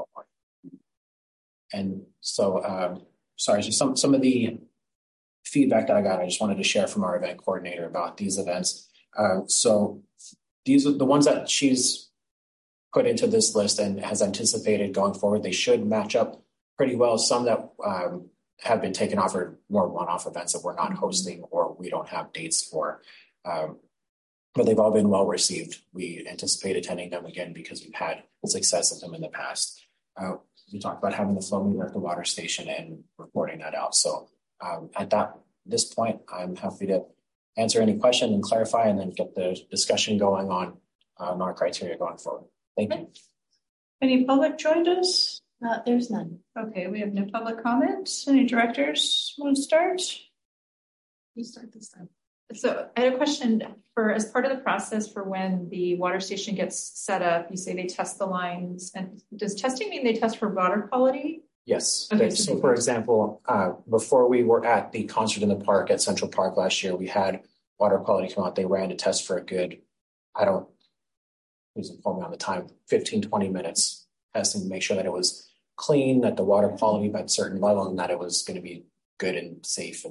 And so, um, sorry, just some, some of the feedback that I got, I just wanted to share from our event coordinator about these events. Uh, so these are the ones that she's put into this list and has anticipated going forward. They should match up pretty well. Some that um, have been taken off are more one-off events that we're not hosting or we don't have dates for. Um, but they've all been well received. We anticipate attending them again because we've had success at them in the past. Uh, We talked about having the flow meter at the water station and reporting that out. So um, at that this point, I'm happy to answer any question and clarify, and then get the discussion going on on our criteria going forward. Thank you. Any public joined us? Uh, there's none. Okay, we have no public comments. Any directors want to start? You start this time. So I had a question for, as part of the process for when the water station gets set up, you say they test the lines, and does testing mean they test for water quality? Yes. Okay, so, so for example, uh, before we were at the concert in the park at Central Park last year, we had water quality come out. They ran a test for a good, I don't, please inform me on the time, fifteen, twenty minutes testing to make sure that it was clean, that the water quality by a certain level, and that it was going to be good and safe and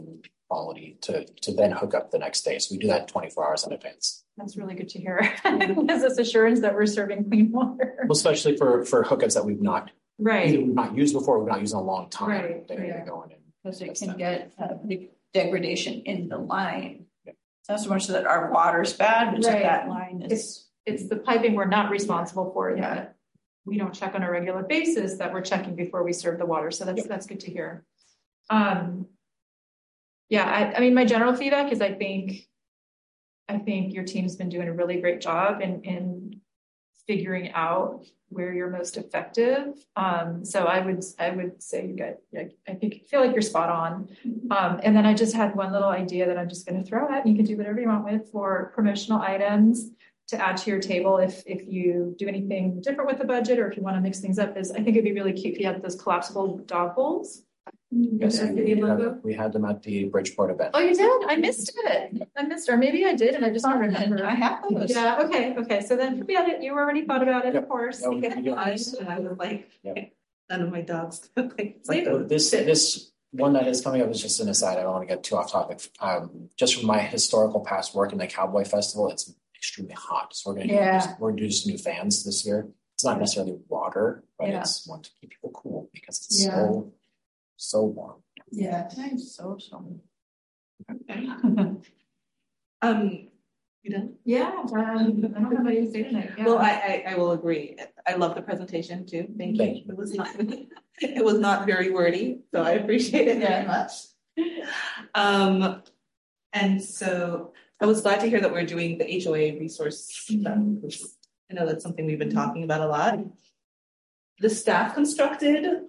quality to to then hook up the next day. So we do that twenty-four hours in advance. That's really good to hear. Is this assurance that we're serving clean water? Well, especially for for hookups that we've not right either we've not used before, we've not used in a long time. Right. They, Yeah. they go in and Because it test can that. get uh, big degradation in the line. Yeah. It's not so much that our water's bad, but it's that Right. that line is. it's it's the piping we're not responsible for Yeah. that we don't check on a regular basis that we're checking before we serve the water. So that's Yep. that's good to hear. Um yeah, I, I mean my general feedback is I think I think your team's been doing a really great job in in figuring out where you're most effective. Um, so I would I would say you got I, I think feel like you're spot on. Um, and then I just had one little idea that I'm just going to throw at. You can do whatever you want with for promotional items to add to your table if if you do anything different with the budget or if you want to mix things up. Is I think it'd be really cute if you had those collapsible dog bowls. Yes, With the we, logo. had, we had them at the Bridgeport event. Oh, you did? I missed it. I missed it. Or maybe I did and I just don't remember. I have those. Yeah, okay, okay. So then forget it. You already thought about it, Yep. of course. No, we- we- I and I was like, Yep. none of my dogs. like, it's like, So this this one that is coming up is just an aside. I don't want to get too off topic. Um, just from my historical past work in the Cowboy Festival, it's extremely hot. So we're going to Yeah. use, we're doing new fans this year. It's not necessarily water, but Yeah. it's one to keep people cool because it's Yeah. so so warm. Yeah, thanks. So, so. um, you done? Yeah, um, I don't know how you say that. Yeah. Well, I, I I will agree. I love the presentation too. Thank you. Thank you. It was not it was not very wordy, so I appreciate it very much. Um, and so I was glad to hear that we're doing the H O A resource stuff. because I know that's something we've been talking about a lot. The staff constructed.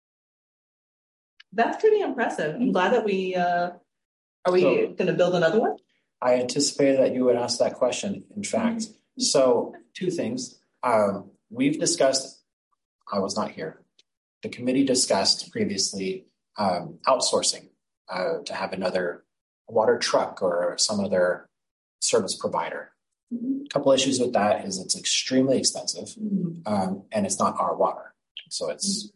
That's pretty impressive. I'm glad that we uh are we So- gonna build another one? I anticipated that you would ask that question. In fact, so two things. Um, we've discussed. I was not here. The committee discussed previously um, outsourcing uh, to have another water truck or some other service provider. A couple issues with that is it's extremely expensive um, and it's not our water, so it's.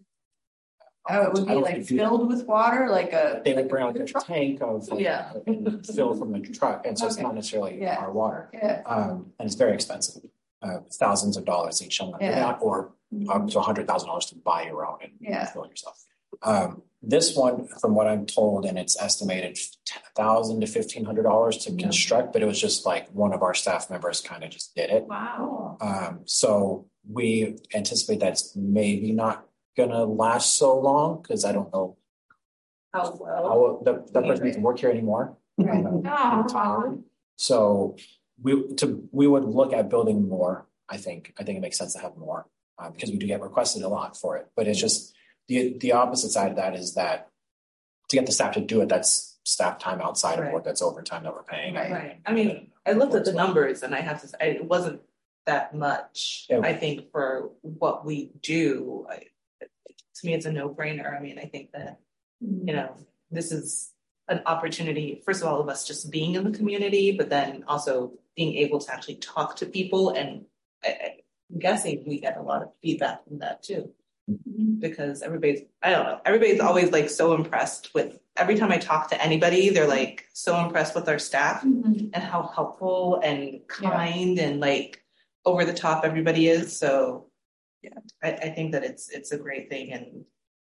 Oh, it would I be don't like think you- filled with water, like a. They like would bring out a a truck? tank of like, Yeah. and fill from the truck, and so it's Okay. not necessarily Yeah. our water. Yeah. Um, and it's very expensive, uh, thousands of dollars each on Yeah. that, or up to a hundred thousand dollars to buy your own and Yeah. fill it yourself. Um, this one, from what I'm told, and it's estimated thousand to fifteen hundred dollars to construct, but it was just like one of our staff members kind of just did it. Wow. Um, so we anticipate that it's maybe not gonna last so long because I don't know How well? how the the person doesn't work here anymore. Right. Um, Oh. retired. So we to we would look at building more. I think I think it makes sense to have more uh, because we do get requested a lot for it. But it's just the the opposite side of that is that to get the staff to do it, that's staff time outside of Right. work. That's overtime that we're paying. Right. Right. I mean, I looked at the numbers and I have to say it wasn't that much. Yeah. I think for what we do, I, to me, it's a no-brainer. I mean, I think that you know this is an opportunity. First of all, of us just being in the community, but then also being able to actually talk to people. And I, I'm guessing we get a lot of feedback from that too, because everybody's I don't know. Everybody's always like so impressed with. Every time I talk to anybody, they're like so impressed with our staff and how helpful and kind and like over the top everybody is. So yeah, I, I think that it's it's a great thing. And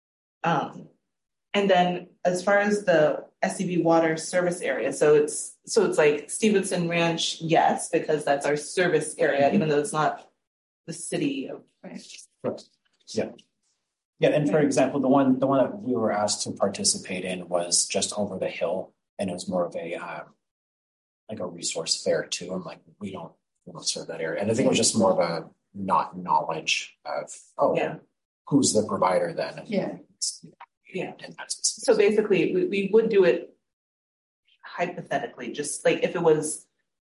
um and then as far as the S C B water service area, so it's so it's like Stevenson Ranch, yes, because that's our service area, even though it's not the city of Yeah. Yeah, and for example, the one the one that we were asked to participate in was just over the hill, and it was more of a um, like a resource fair too. I'm like, we don't we don't serve that area, and I think it was just more of a not knowledge of oh, Yeah. who's the provider then? Yeah. It's, Yeah. and that's So basically, we, we would do it hypothetically, just like if it was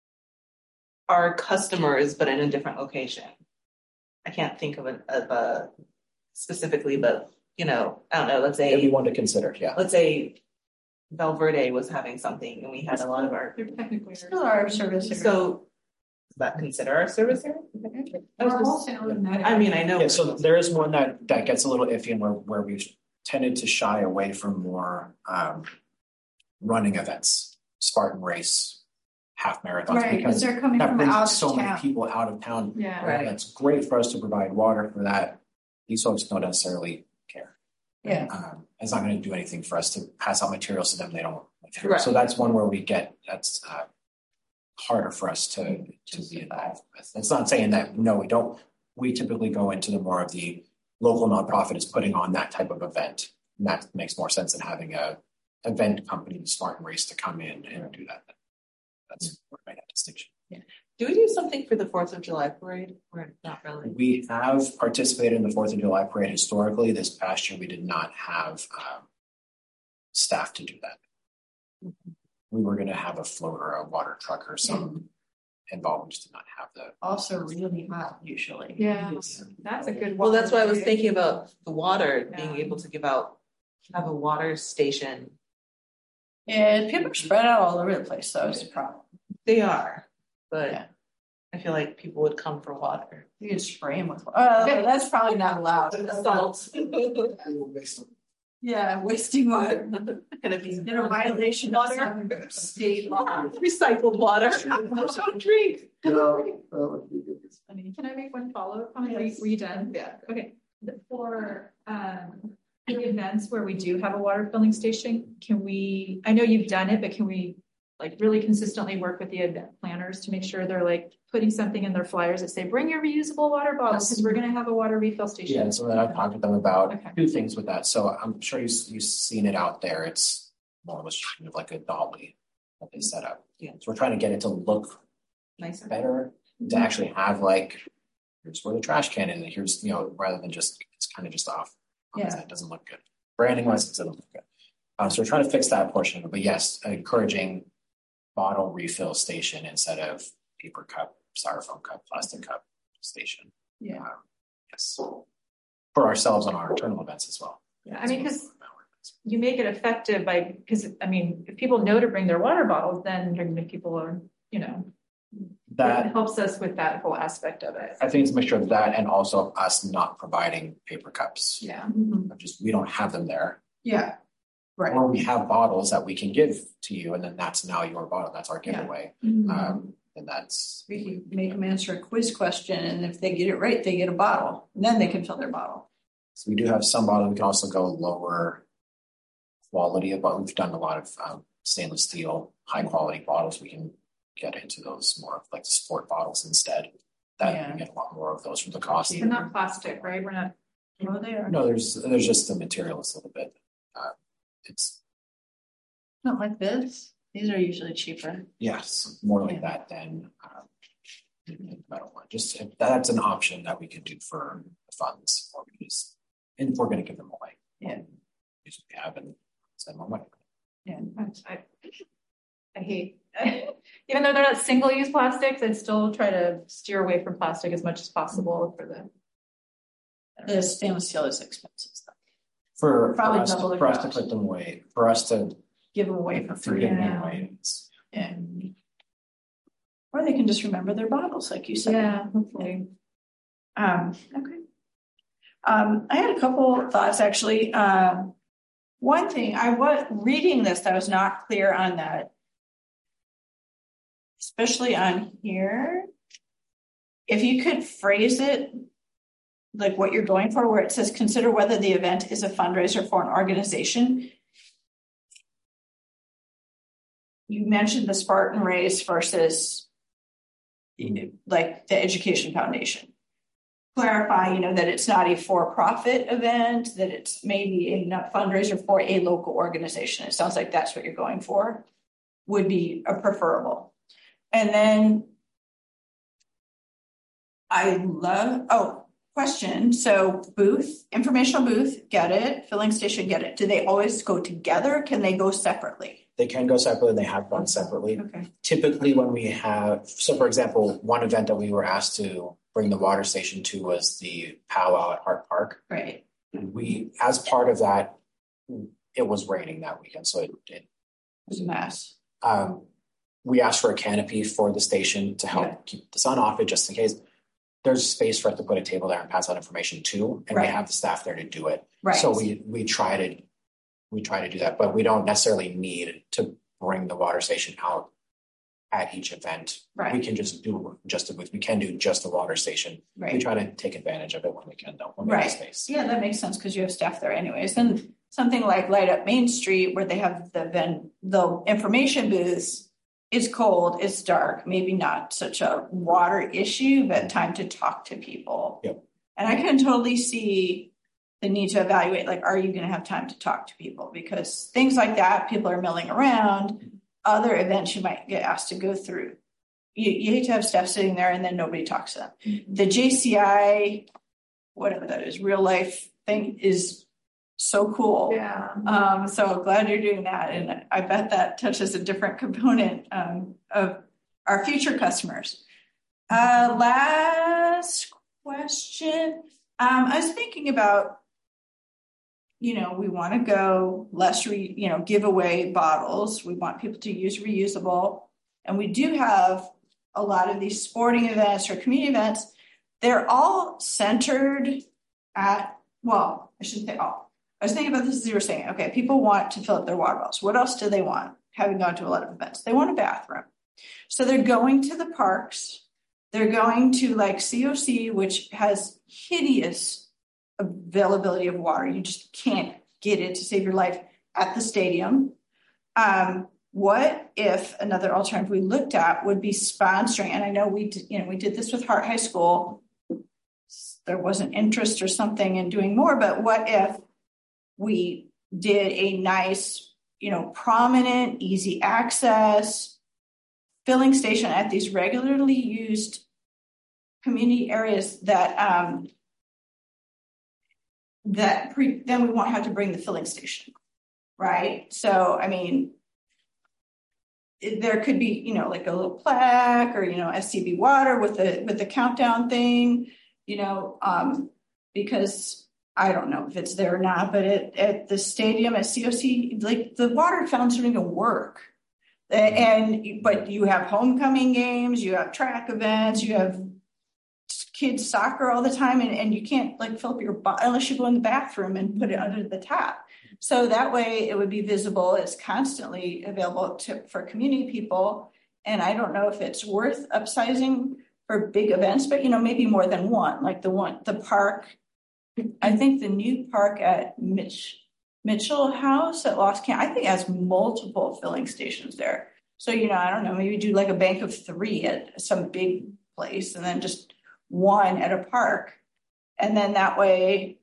our customers, but in a different location. I can't think of a, of a specifically, but you know, I don't know. Let's it'd be say, one to consider. Yeah. let's say Valverde was having something, and we had a lot of our. They're technically Still our service area. So, does that consider our service area? I was We're just- wholesale in that I mean, I know. Yeah, so there is one that that gets a little iffy, and where where we've tended to shy away from more um, running events, Spartan race, half marathons, Right, because they're coming that from brings out of so town. many people out of town. Yeah. Right. That's great for us to provide water for that. These folks don't necessarily care. Yeah. Um, it's not going to do anything for us to pass out materials to them. They don't. Right. So that's one where we get that's uh, harder for us to to be involved with. It's not saying that no, we don't. We typically go into the more of the local nonprofit is putting on that type of event, and that makes more sense than having a event company, the Spartan Race, to come in and do that. That's where I made that distinction. Yeah. Do we do something for the Fourth of July parade, or not really? We have participated in the Fourth of July parade historically. This past year, we did not have um, staff to do that. Mm-hmm. We were going to have a float or a water truck or some involved. We just did not have the. Also, really hot usually. Yeah, that's a good. Well, that's why I was water. thinking about the water, Yeah. being able to give out, have a water station. Yeah, people are spread out all over the place, though, is the problem. They are, but Yeah. I feel like people would come for water. You can spray them with. Oh, that's probably not allowed. Salt. Yeah, wasting water. Gonna be In a violation of some state law. recycled water. Don't drink. No, that would be good. Can I make one follow-up comment? Are you- Were you done? Yeah. Okay. For um the events where we do have a water filling station, can we, I know you've done it, but can we like really consistently work with the event planners to make sure they're like putting something in their flyers that say, bring your reusable water bottles because we're going to have a water refill station? Yeah, so that I've talked to them about Okay. two things with that. So I'm sure you, you've seen it out there. It's more or less kind of like a dolly that they set up. Yeah. So we're trying to get it to look Nice. better, to actually have like, here's where the trash can is, and here's, you know, rather than just, it's kind of just off. Yeah. It doesn't look good. Branding wise, it doesn't look good. Um, so we're trying to fix that portion of it. But yes, encouraging bottle refill station instead of paper cup, styrofoam cup, plastic cup station. Yeah. Um, yes. For ourselves on our internal events as well. Yeah, I mean, because you make it effective by, because I mean, if people know to bring their water bottles, then people are, you know, That it helps us with that whole aspect of it. I think it's a mixture of that and also us not providing paper cups. Yeah. Just we don't have them there. Yeah. Right. Or we have bottles that we can give to you, and then that's now your bottle. That's our giveaway. Mhm. Um, and that's We can make them answer a quiz question, and if they get it right, they get a bottle. And then they can fill their bottle. so we do have some bottles. We can also go lower quality of bottles. We've done a lot of um, stainless steel, high quality bottles. We can get into those more of like sport bottles instead. That Yeah. we get a lot more of those for the cost. They're not plastic, right? We're not. Oh, they are. No, there's there's just the materials a little bit. Uh, it's Not like this. These are usually cheaper. yes, more like Yeah. that than um, the metal one. Just that's an option that we could do for the funds, or we just and if we're going to give them away. Yeah. Use what we have and send them away. Yeah, I, I hate, even though they're not single-use plastics, I still try to steer away from plastic as much as possible for the. The stainless steel is expensive stuff. For, Probably for us, double the for us to cost. put them away, for us to Give them away for to free. give them Yeah. away. It's, Yeah. Or they can just remember their bottles, like you said. Yeah, hopefully. Um, okay. Um, I had a couple thoughts actually. Um, one thing I was reading this, I was not clear on that, especially on here. If you could phrase it like what you're going for, where it says, consider whether the event is a fundraiser for an organization. You mentioned the Spartan Race versus like the Education Foundation. Clarify, you know, that it's not a for-profit event, that it's maybe a not fundraiser for a local organization. It sounds like that's what you're going for, would be a preferable. And then I love, oh, question. So booth, informational booth, get it. Filling station, get it. Do they always go together? Can they go separately? they can go separately. They have gone separately. Okay. Typically, when we have, so for example, one event that we were asked to bring the water station to was the powwow at Hart Park. Right. And we, as part of that, it was raining that weekend, so it did. It was a mess. Um, we asked for a canopy for the station to help Yeah. keep the sun off it, just in case. There's space for us to put a table there and pass out information too, and Right. we have the staff there to do it. Right. So we we try to we try to do that, but we don't necessarily need to bring the water station out at each event. Right. We can just do just a booth. We can do just the water station. Right. We try to take advantage of it when we can, though. When we have Right. space. Yeah, that makes sense because you have staff there anyways. And something like Light Up Main Street where they have the then the information booths is cold, it's dark, maybe not such a water issue, but time to talk to people. Yep. And I can totally see the need to evaluate, like, are you going to have time to talk to people? Because things like that, people are milling around. Other events you might get asked to go through. You, you hate to have staff sitting there and then nobody talks to them. Mm-hmm. The J C I, whatever that is, real life thing is so cool. Yeah. Um, so glad you're doing that. And I bet that touches a different component um, of our future customers. Uh, last question. Um, I was thinking about, you know, we want to go less, re, you know, give away bottles. We want people to use reusable. And we do have a lot of these sporting events or community events. They're all centered at, well, I shouldn't say all. I was thinking about this as you were saying, okay, people want to fill up their water bottles. What else do they want? Having gone to a lot of events, they want a bathroom. So they're going to the parks. They're going to like C O C, which has hideous availability of water. You just can't get it to save your life at the stadium. Um, what if another alternative we looked at would be sponsoring? And I know we did, you know, we did this with Hart High School. There wasn't interest or something in doing more, but what if we did a nice, you know, prominent, easy access filling station at these regularly used community areas that um, that pre, then we won't have to bring the filling station, right? So, I mean, it, there could be, you know, like a little plaque or, you know, S C B water with the with the countdown thing, you know, um, because I don't know if it's there or not, but at, at the stadium at C O C, like the water fountains don't even work. And but you have homecoming games, you have track events, you have kids soccer all the time, and, and you can't like fill up your bottle unless you go in the bathroom and put it under the tap. So that way it would be visible. It's constantly available to, for community people. And I don't know if it's worth upsizing for big events, but you know, maybe more than one, like the one, the park. I think the new park at Mitch, Mitchell House at Lost Camp, I think has multiple filling stations there. So, you know, I don't know, maybe do like a bank of three at some big place and then just one at a park. And then that way,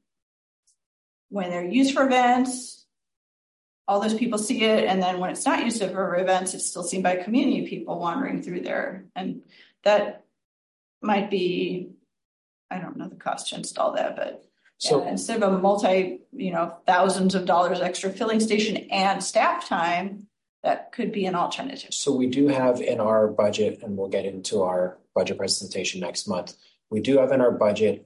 when they're used for events, all those people see it. And then when it's not used for events, it's still seen by community people wandering through there. And that might be, I don't know the cost to install that, but so yeah, instead of a multi, you know, thousands of dollars extra filling station and staff time, that could be an alternative. So we do have in our budget, and we'll get into our budget presentation next month, we do have in our budget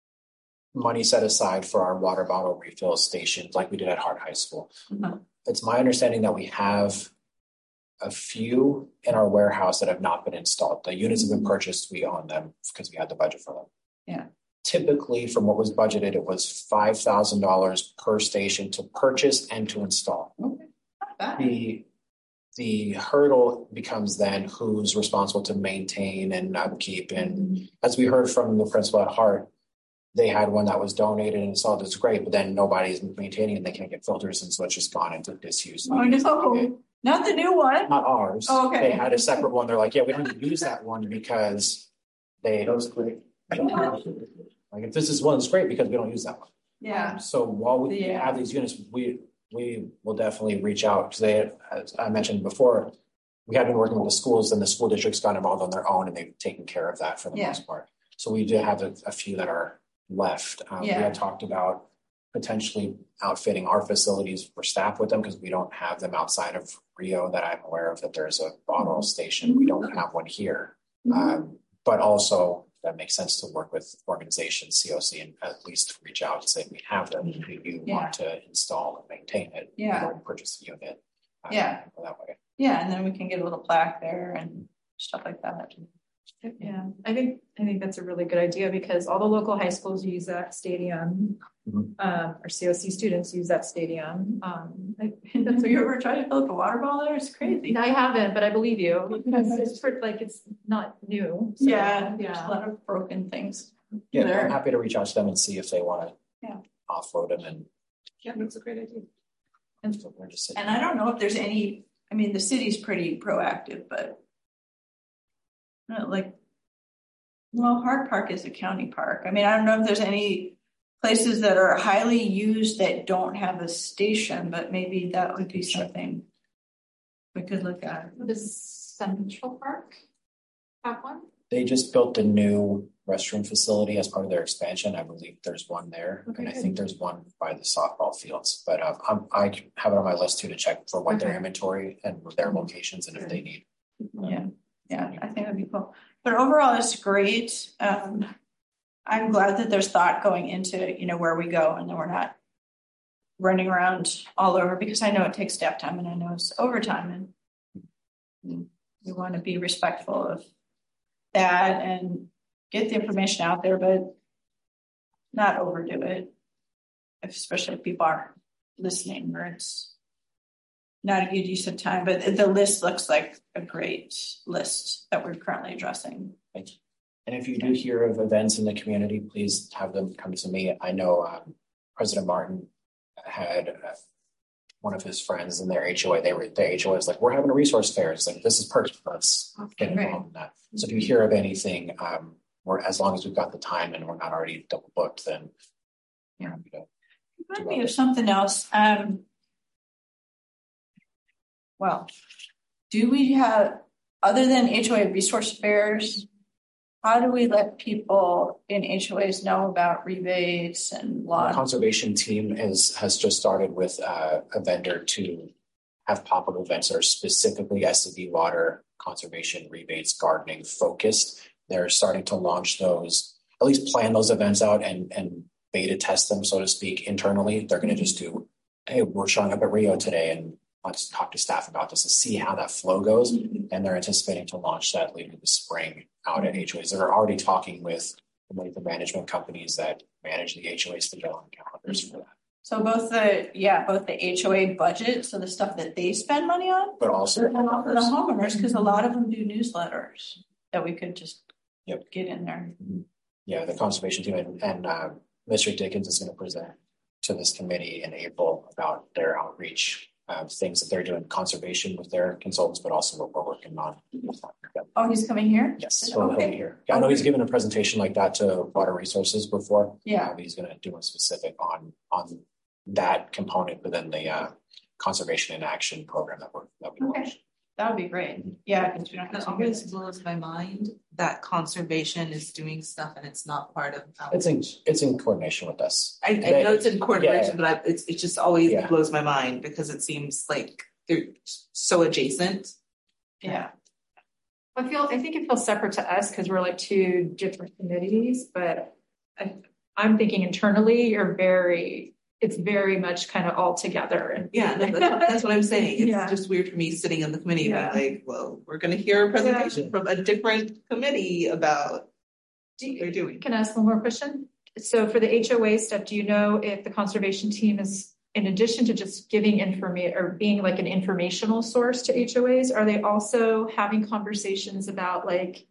money set aside for our water bottle refill stations like we did at Hart High School. Mm-hmm. It's my understanding that we have a few in our warehouse that have not been installed. The units have been purchased, we own them because we had the budget for them. Yeah. Typically, from what was budgeted, it was five thousand dollars per station to purchase and to install. Okay. Not bad. The The hurdle becomes then who's responsible to maintain and upkeep. And mm-hmm. as we heard from the principal at Hart, they had one that was donated and installed. It's great, but then nobody's maintaining and they can't get filters, and so it's just gone into disuse. Oh, no. Not the new one. Not ours. Oh, okay. They had a separate one. They're like, yeah, we don't need to use that one because they. That was great. Like if this is one, it's great because we don't use that one. Yeah. So while we yeah. have these units, we. we will definitely reach out because they, as I mentioned before, we have been working with the schools and the school districts got involved on their own and they've taken care of that for the yeah. most part. So we do have a, a few that are left. Um, yeah. We had talked about potentially outfitting our facilities for staff with them because we don't have them outside of Rio that I'm aware of that there's a bottle station. Mm-hmm. We don't have one here. Mm-hmm. Um, but also that makes sense to work with organizations, C O C, and at least reach out and say, we have them, we do yeah. want to install and maintain it. Yeah. Or purchase a unit. Um, yeah. That way. Yeah. And then we can get a little plaque there and stuff like that. Yeah, I think I think that's a really good idea because all the local high schools use that stadium. Mhm. Um, our C O C students use that stadium. Um, I, So you ever tried to fill up a water bottle there? It's crazy. I haven't, but I believe you because it's for, like it's not new. So, Yeah, there's yeah. a lot of broken things. Yeah, there. I'm happy to reach out to them and see if they want to Yeah. offload them and. Yeah, that's a great idea. And, we're just sitting and I don't know if there's any, I mean, the city's pretty proactive, but not like, well, Hart Park is a county park. I mean, I don't know if there's any places that are highly used that don't have a station, but maybe that would be something we could look at. Does Central Park have one? They just built a new restroom facility as part of their expansion. I believe there's one there, Okay, and I good. think there's one by the softball fields. But um, I'm, I have it on my list too to check for what their Okay. inventory and their locations and if they need. Yeah, yeah, I think that'd be cool. But overall, it's great. Um, I'm glad that there's thought going into, you know, where we go and that we're not running around all over because I know it takes staff time and I know it's overtime and we want to be respectful of that and get the information out there, but not overdo it, especially if people are listening or it's not a good use of time. But the list looks like a great list that we're currently addressing. Thank you. And if you do hear of events in the community, please have them come to me. I know um, President Martin had uh, one of his friends in their H O A. They were their H O A was like, "We're having a resource fair." It's like, "This is perfect for us." Get involved in that. So if you hear of anything, um, or as long as we've got the time and we're not already double booked, then Yeah. happy to. Remind me of something else. Um, well, do we have, other than H O A resource fairs, how do we let people in H O As know about rebates and The law? conservation team is has just started with uh, a vendor to have pop-up events that are specifically S C B water conservation rebates gardening focused. They're starting to launch those, at least plan those events out and and beta test them, so to speak, internally. They're going to just do, hey, we're showing up at Rio today and let's talk to staff about this to see how that flow goes. Mm-hmm. And they're anticipating to launch that later this spring out at H O As. They're already talking with the management companies that manage the H O As to get on calendars for that. So both the, yeah, both the H O A budget, so the stuff that they spend money on, but also the homeowners, because a lot of them do newsletters that we could just yep. get in there. Yeah, the conservation team and, and uh, Mister Dickens is going to present to this committee in April about their outreach, uh, things that they're doing conservation with their consultants, but also what we're working on. Oh, he's coming here? Yes, so okay. Coming here. Yeah, I know he's given a presentation like that to Water Resources before. Yeah, uh, he's going to do one specific on on that component within the uh, conservation and action program that we're that we okay. launched. That would be great. Yeah, because we don't have that always blows my mind that conservation is doing stuff and it's not part of. Um, it's in it's in coordination with us. I, I know it's in coordination, yeah. but I, it's it just always yeah. blows my mind because it seems like they're so adjacent. Yeah, I feel I think it feels separate to us because we're like two different committees, but I, I'm thinking internally you're very. It's very much kind of all together. And yeah, that's, that's what I'm saying. It's yeah. just weird for me sitting in the committee yeah. and like, well, we're going to hear a presentation yeah. from a different committee about do you, what they're doing. Can I ask one more question? So for the H O A stuff, do you know if the conservation team is, in addition to just giving information or being like an informational source to H O As, are they also having conversations about like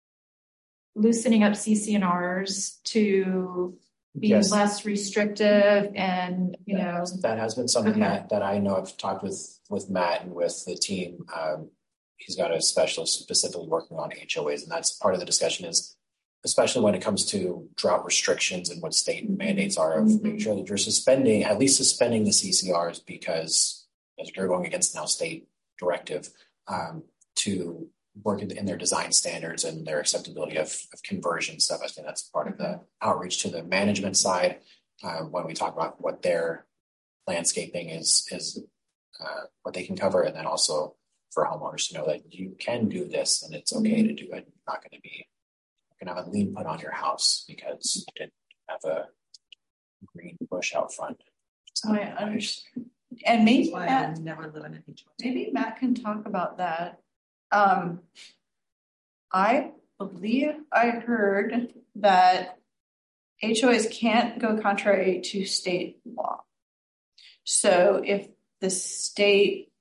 loosening up C C N Rs to be yes. less restrictive and, you that know. Has, that has been something okay. that, that I know I've talked with, with Matt and with the team. Um, he's got a specialist specifically working on H O As. And that's part of the discussion is, especially when it comes to drought restrictions and what state mandates are of mm-hmm. making sure that you're suspending, at least suspending the C C Rs because as you're going against now state directive um, to work in their design standards and their acceptability of, of conversion stuff. I think that's part of the outreach to the management side uh, when we talk about what their landscaping is, is uh, what they can cover. And then also for homeowners to know that you can do this and it's okay to do it. You're not going to be, you're going to have a lien put on your house because you didn't have a green bush out front. Oh, I understand. And maybe Matt, never live in a maybe Matt can talk about that. Um, I believe I heard that H O As can't go contrary to state law. So if the state,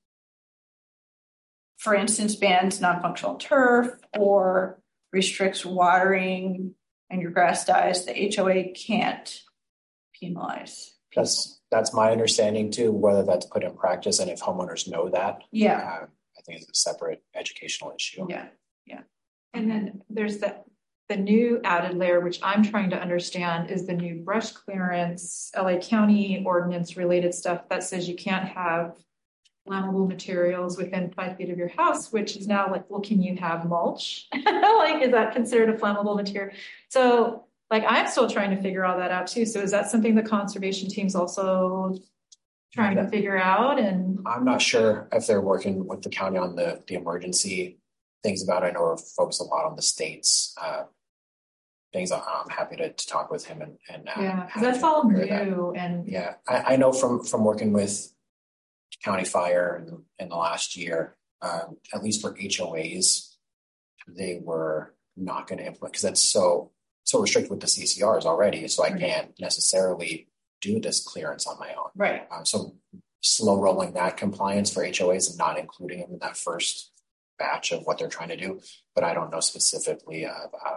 for instance, bans non-functional turf or restricts watering and your grass dies, the H O A can't penalize. That's that's my understanding too. Whether that's put in practice and if homeowners know that, Yeah, uh, I think it's a separate educational issue. yeah, yeah. And then there's the, the new added layer, which I'm trying to understand, is the new brush clearance, L A County ordinance related stuff that says you can't have flammable materials within five feet of your house, which is now like, well, can you have mulch? Like, is that considered a flammable material? So like, I'm still trying to figure all that out too. So is that something the conservation team's also trying to figure out? And I'm not sure if they're working with the county on the, the emergency things about it. I know we're focused a lot on the state's uh, things. I'm happy to, to talk with him and, and uh, yeah, because that's all new. That. And yeah, I, I know from, from working with County Fire in, in the last year, um, at least for H O As, they were not going to implement because that's so so restricted with the C C Rs already. So I can't necessarily do this clearance on my own. Right. Um, so slow rolling that compliance for H O As and not including them in that first batch of what they're trying to do. But I don't know specifically. Uh, uh,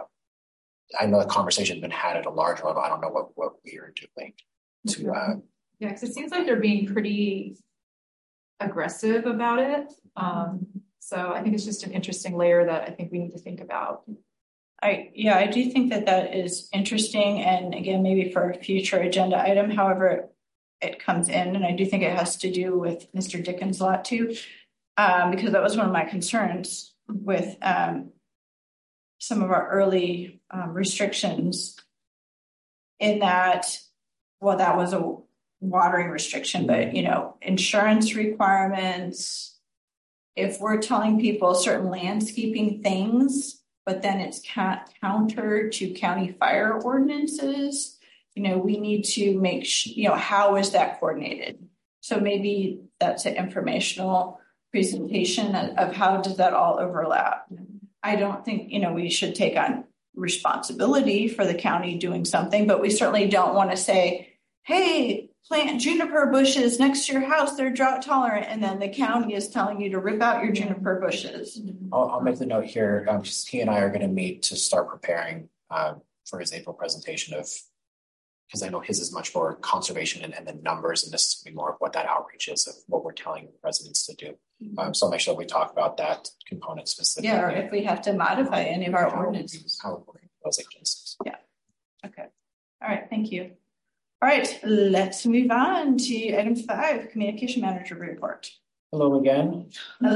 I know the conversation's been had at a large level. I don't know what, what we are doing to. Uh, yeah, because it seems like they're being pretty aggressive about it. Um, so I think it's just an interesting layer that I think we need to think about. I, yeah, I do think that that is interesting. And again, maybe for a future agenda item, however it comes in. And I do think it has to do with Mister Dickens' lot too, um, because that was one of my concerns with um, some of our early um, restrictions in that, well, that was a watering restriction, but, you know, insurance requirements, if we're telling people certain landscaping things, but then it's ca- counter to county fire ordinances, you know, we need to make sure, you know, how is that coordinated? So maybe that's an informational presentation of, of how does that all overlap? I don't think, you know, we should take on responsibility for the county doing something, but we certainly don't want to say, hey, plant juniper bushes next to your house, they're drought tolerant, and then the county is telling you to rip out your juniper bushes. I'll, I'll make the note here. Um, he and I are going to meet to start preparing um, for his April presentation of, because I know his is much more conservation and, and the numbers, and this is going to be more of what that outreach is of what we're telling residents to do. Um, so I'll make sure we talk about that component specifically. Yeah, or if we have to modify any of our how ordinances. How we're working those agencies. Yeah. Okay. All right. Thank you. All right. Let's move on to item five, communication manager report. Hello again.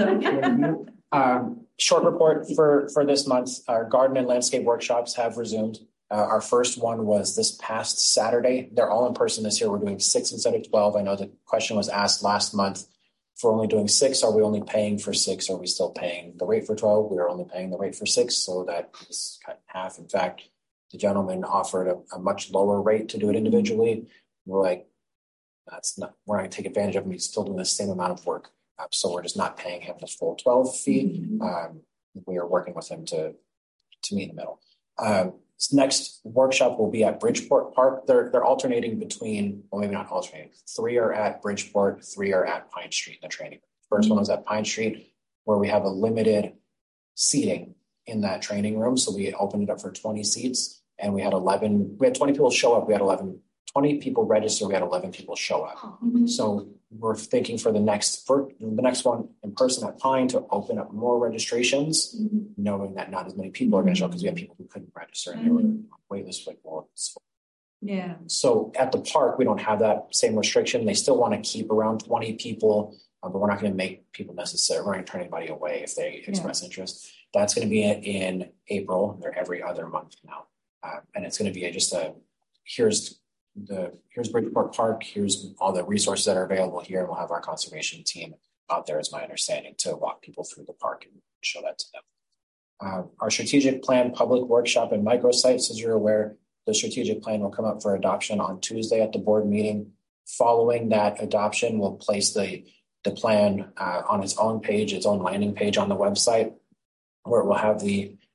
Hello. um, short report for, for this month. Our garden and landscape workshops have resumed. Uh, our first one was this past Saturday. They're all in person this year. We're doing six instead of twelve. I know the question was asked last month. If we're only doing six, are we only paying for six? Are we still paying the rate for twelve? We are only paying the rate for six, so that is cut in half. In fact, the gentleman offered a, a much lower rate to do it individually. We're like, that's not, we're not going to take advantage of him. He's still doing the same amount of work. Uh, so we're just not paying him the full twelve fee. Mm-hmm. Um, we are working with him to, to meet in the middle. Um, this next workshop will be at Bridgeport Park. They're, they're alternating between, well, maybe not alternating. Three are at Bridgeport, three are at Pine Street in the training. First mm-hmm. one was at Pine Street, where we have a limited seating in that training room. So we opened it up for twenty seats, and we had eleven, we had twenty people show up. We had eleven, twenty people register. We had eleven people show up. Mm-hmm. So we're thinking for the next, for the next one in person at Pine to open up more registrations, mm-hmm. knowing that not as many people are going to show up because we have people who couldn't register and mm-hmm. they were on wait list like, well, it's full. Yeah. So at the park, we don't have that same restriction. They still want to keep around twenty people, uh, but we're not going to make people necessary. We're not going to turn anybody away if they express yeah. interest. That's going to be in April. They're every other month now. Uh, and it's going to be a, just a, here's the, here's Bridgeport Park. Here's all the resources that are available here. And we'll have our conservation team out there, is my understanding, to walk people through the park and show that to them. Uh, our strategic plan public workshop and microsites, as you're aware, the strategic plan will come up for adoption on Tuesday at the board meeting. Following that adoption, we'll place the, the plan uh, on its own page, its own landing page on the website, where it will have the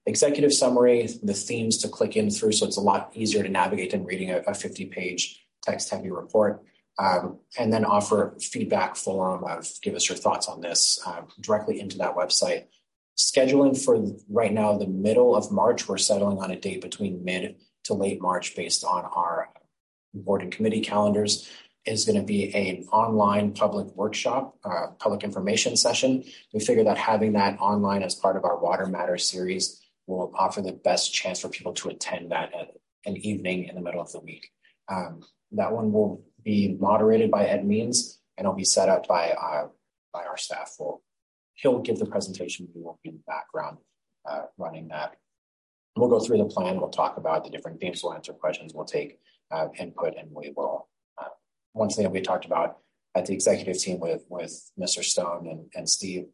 executive summary, the themes to click in through, so it's a lot easier to navigate than reading a, a fifty page text heavy report. Um, and then offer feedback forum of give us your thoughts on this uh, directly into that website. Scheduling for right now, the middle of March, we're settling on a date between mid to late March based on our board and committee calendars, is going to be an online public workshop, uh, public information session. We figure that having that online as part of our Water Matters series will offer the best chance for people to attend that at an evening in the middle of the week. Um, that one will be moderated by Ed Means, and it'll be set up by uh, by our staff. We'll, he'll give the presentation. We will be in the background uh, running that. We'll go through the plan. We'll talk about the different themes. We'll answer questions. We'll take uh, input, and we will. Uh, one thing that we talked about at the executive team with with Mister Stone and, and Steve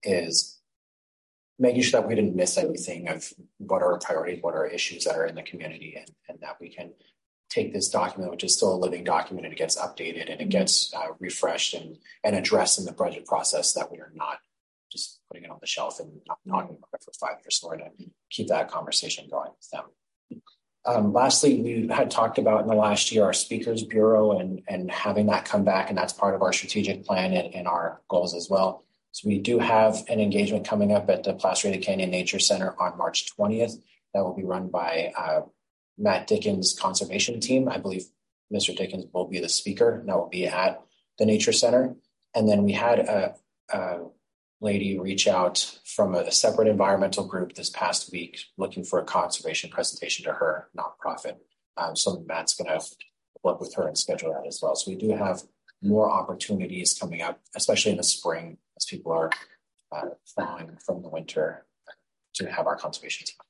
is making sure that we didn't miss anything of what are our priorities, what are issues that are in the community, and, and that we can take this document, which is still a living document, and it gets updated and it gets uh, refreshed and, and addressed in the budget process, that we are not just putting it on the shelf and not talking about it for five years. So we're going to keep that conversation going with them. Um, lastly, we had talked about in the last year our Speakers Bureau and, and having that come back, and that's part of our strategic plan and, and our goals as well. So we do have an engagement coming up at the Placerita Canyon Nature Center on March twentieth. That will be run by uh, Matt Dickens' conservation team. I believe Mister Dickens will be the speaker, and that will be at the Nature Center. And then we had a, a lady reach out from a, a separate environmental group this past week looking for a conservation presentation to her nonprofit. Um, so Matt's going to work with her and schedule that as well. So we do have more opportunities coming up, especially in the spring, as people are uh, thawing from the winter, to have our conservation team.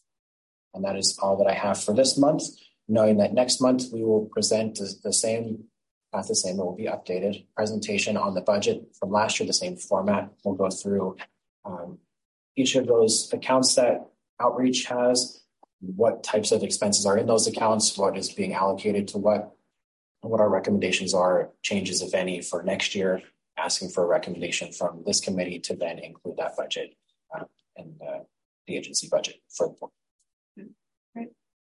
And that is all that I have for this month, knowing that next month we will present the same, not the same, it will be updated presentation on the budget from last year, the same format. We'll go through um, each of those accounts that Outreach has, what types of expenses are in those accounts, what is being allocated to what, what our recommendations are, changes, if any, for next year, asking for a recommendation from this committee to then include that budget uh, and uh, the agency budget for the board. Great.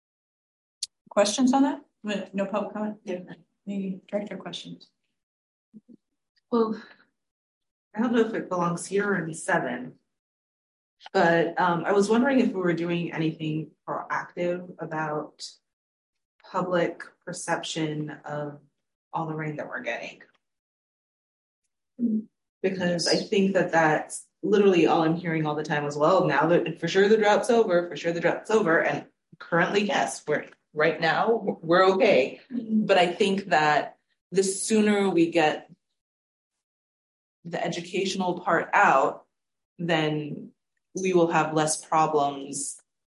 Questions on that? No public comment? Yeah. Any director questions? Well, I don't know if it belongs here or in seven, but um, I was wondering if we were doing anything proactive about public perception of all the rain that we're getting. Because I think that that's literally all I'm hearing all the time as well. Now that for sure the drought's over, for sure the drought's over. And currently, yes, we're right now, we're okay. But I think that the sooner we get the educational part out, then we will have less problems.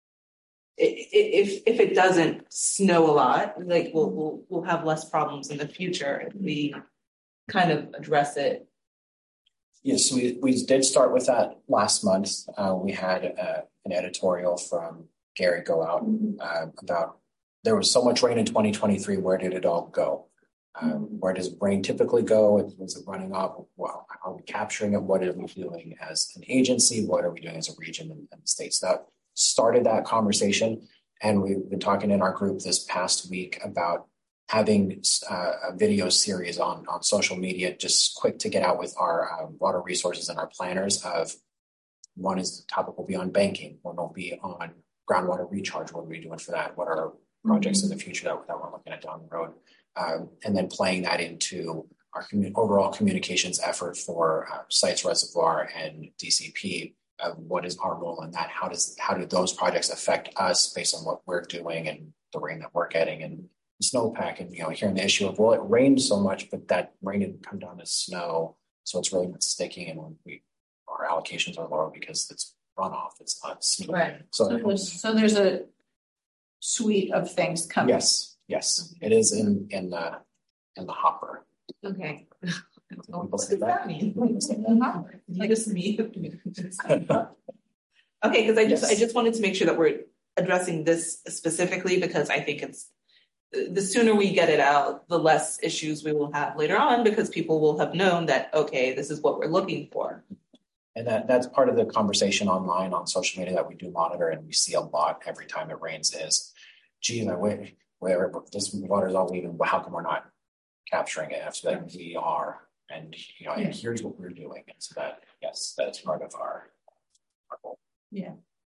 If if it doesn't snow a lot, like we'll we'll we'll have less problems in the future if we kind of address it. Yes, we we did start with that last month. Uh, we had uh, an editorial from Gary go out uh, about there was so much rain in twenty twenty-three. Where did it all go? Um, where does rain typically go? Was it running off? Well, how are we capturing it? What are we doing as an agency? What are we doing as a region and, and states? That started that conversation, and we've been talking in our group this past week about having uh, a video series on, on social media, just quick to get out with our uh, water resources and our planners of one is the topic will be on banking, one will be on groundwater recharge. What are we doing for that? What are projects mm-hmm. in the future that, that we're looking at down the road? Um, and then playing that into our commun- overall communications effort for uh, Sites Reservoir and D C P. Uh, what is our role in that? How does how do those projects affect us based on what we're doing and the rain that we're getting and snowpack? And you know, hearing the issue of well, it rained so much, but that rain didn't come down as snow, so it's really not sticking. And when we our allocations are lower because it's runoff, it's not snow. Right. So, so, there's, so there's a suite of things coming. Yes, yes, it is in in the in the hopper. Okay. What does that mean? Like just me. Okay, because I just yes. I just wanted to make sure that we're addressing this specifically because I think it's the sooner we get it out, the less issues we will have later on because people will have known that okay, this is what we're looking for. And that, that's part of the conversation online on social media that we do monitor, and we see a lot every time it rains is, gee, where, where this water is all leaving, how come we're not capturing it? After that, we are. And you know, Yeah. and here's what we're doing. And so that, yes, that's part of our, our goal. Yeah.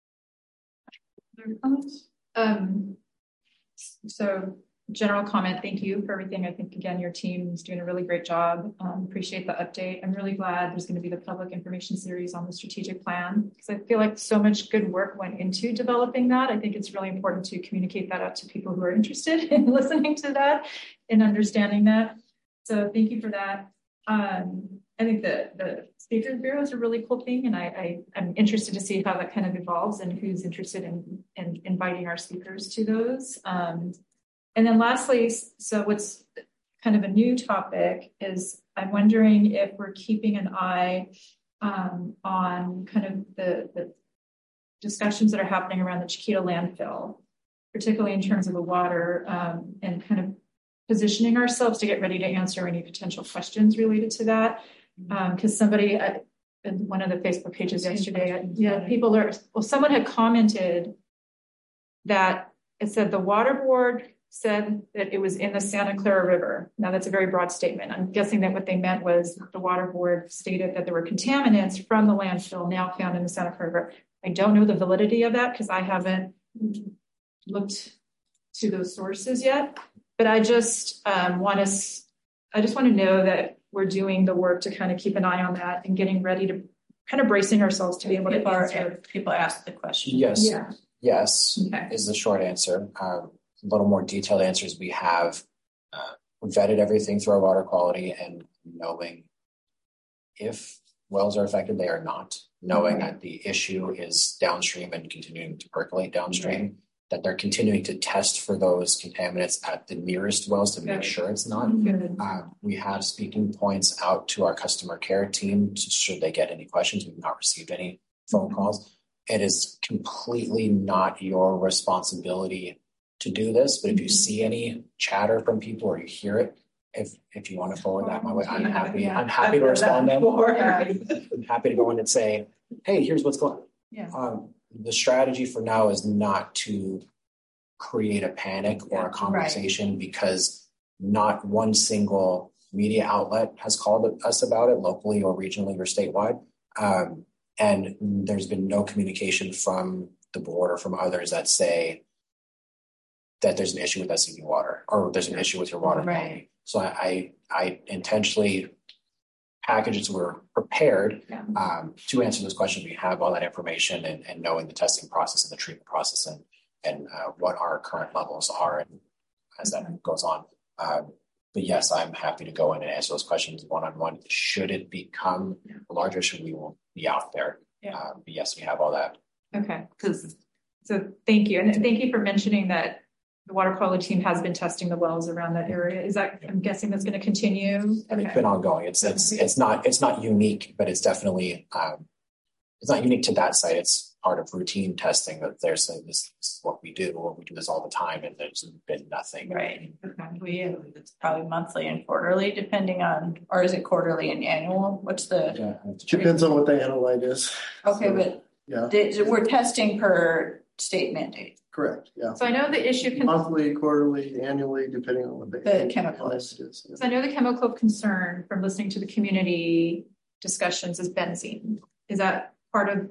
Other comments? Um, so general comment, thank you for everything. I think again, your team is doing a really great job. Um, appreciate the update. I'm really glad there's going to be the public information series on the strategic plan, because I feel like so much good work went into developing that. I think it's really important to communicate that out to people who are interested in listening to that and understanding that. So thank you for that. Um, I think the, the Speakers Bureau is a really cool thing, and I, I, I'm interested to see how that kind of evolves and who's interested in, in inviting our speakers to those. Um, and then lastly, so what's kind of a new topic is I'm wondering if we're keeping an eye um, on kind of the, the discussions that are happening around the Chiquita landfill, particularly in terms of the water, um, and kind of positioning ourselves to get ready to answer any potential questions related to that. Because um, somebody at in one of the Facebook pages yesterday, yeah, people are, well, someone had commented that it said the water board said that it was in the Santa Clara River. Now that's a very broad statement. I'm guessing that what they meant was the water board stated that there were contaminants from the landfill now found in the Santa Clara River. I don't know the validity of that because I haven't looked to those sources yet. But I just um, want to, I just want to know that we're doing the work to kind of keep an eye on that and getting ready to kind of bracing ourselves to be able to answer. People ask the question. Yes. Yeah. Yes, Okay. is the short answer. Um, a little more detailed answers. We have uh, vetted everything through our water quality and knowing if wells are affected, they are not. Knowing that the issue is downstream and continuing to percolate downstream. Okay. That they're continuing to test for those contaminants at the nearest wells to make Good. Sure it's not. Uh, we have speaking points out to our customer care team should they get any questions. We've not received any phone mm-hmm. calls. It is completely not your responsibility to do this, but if you see any chatter from people or you hear it, if if you want to forward that my way, I'm happy. Yeah. I'm happy to respond to them. I'm happy to go in and say, hey, here's what's going on. Yeah. Um, the strategy for now is not to create a panic or yeah, a conversation right. because not one single media outlet has called us about it locally or regionally or statewide. Um, and there's been no communication from the board or from others that say that there's an issue with S C V water or there's an issue with your water right. quality. So I, I, I intentionally packages were prepared yeah. um, to answer those questions. We have all that information and, and knowing the testing process and the treatment process and and uh, what our current levels are and as that mm-hmm. goes on. Um, but yes, I'm happy to go in and answer those questions one-on-one. Should it become yeah. a larger issue, we will be out there. Yeah. Um, but yes, we have all that. Okay, because so thank you. And thank you for mentioning that the water quality team has been testing the wells around that area. Is that, I'm guessing that's going to continue? I mean, it's been ongoing. It's, it's, it's not, it's not unique, but it's definitely, um, it's not unique to that site. It's part of routine testing that they're saying this is what we do, or we do this all the time. And there's been nothing. Right. Okay. We, it's probably monthly and quarterly, depending on, or is it quarterly and annual? What's the? Yeah, it depends on what the analyte is. Okay. So, but yeah, they, we're testing per state mandate. Correct. Yeah. So I know the issue can monthly, quarterly, annually, depending on what the, the chemical is. Yeah. So I know the chemical concern from listening to the community discussions is benzene. Is that part of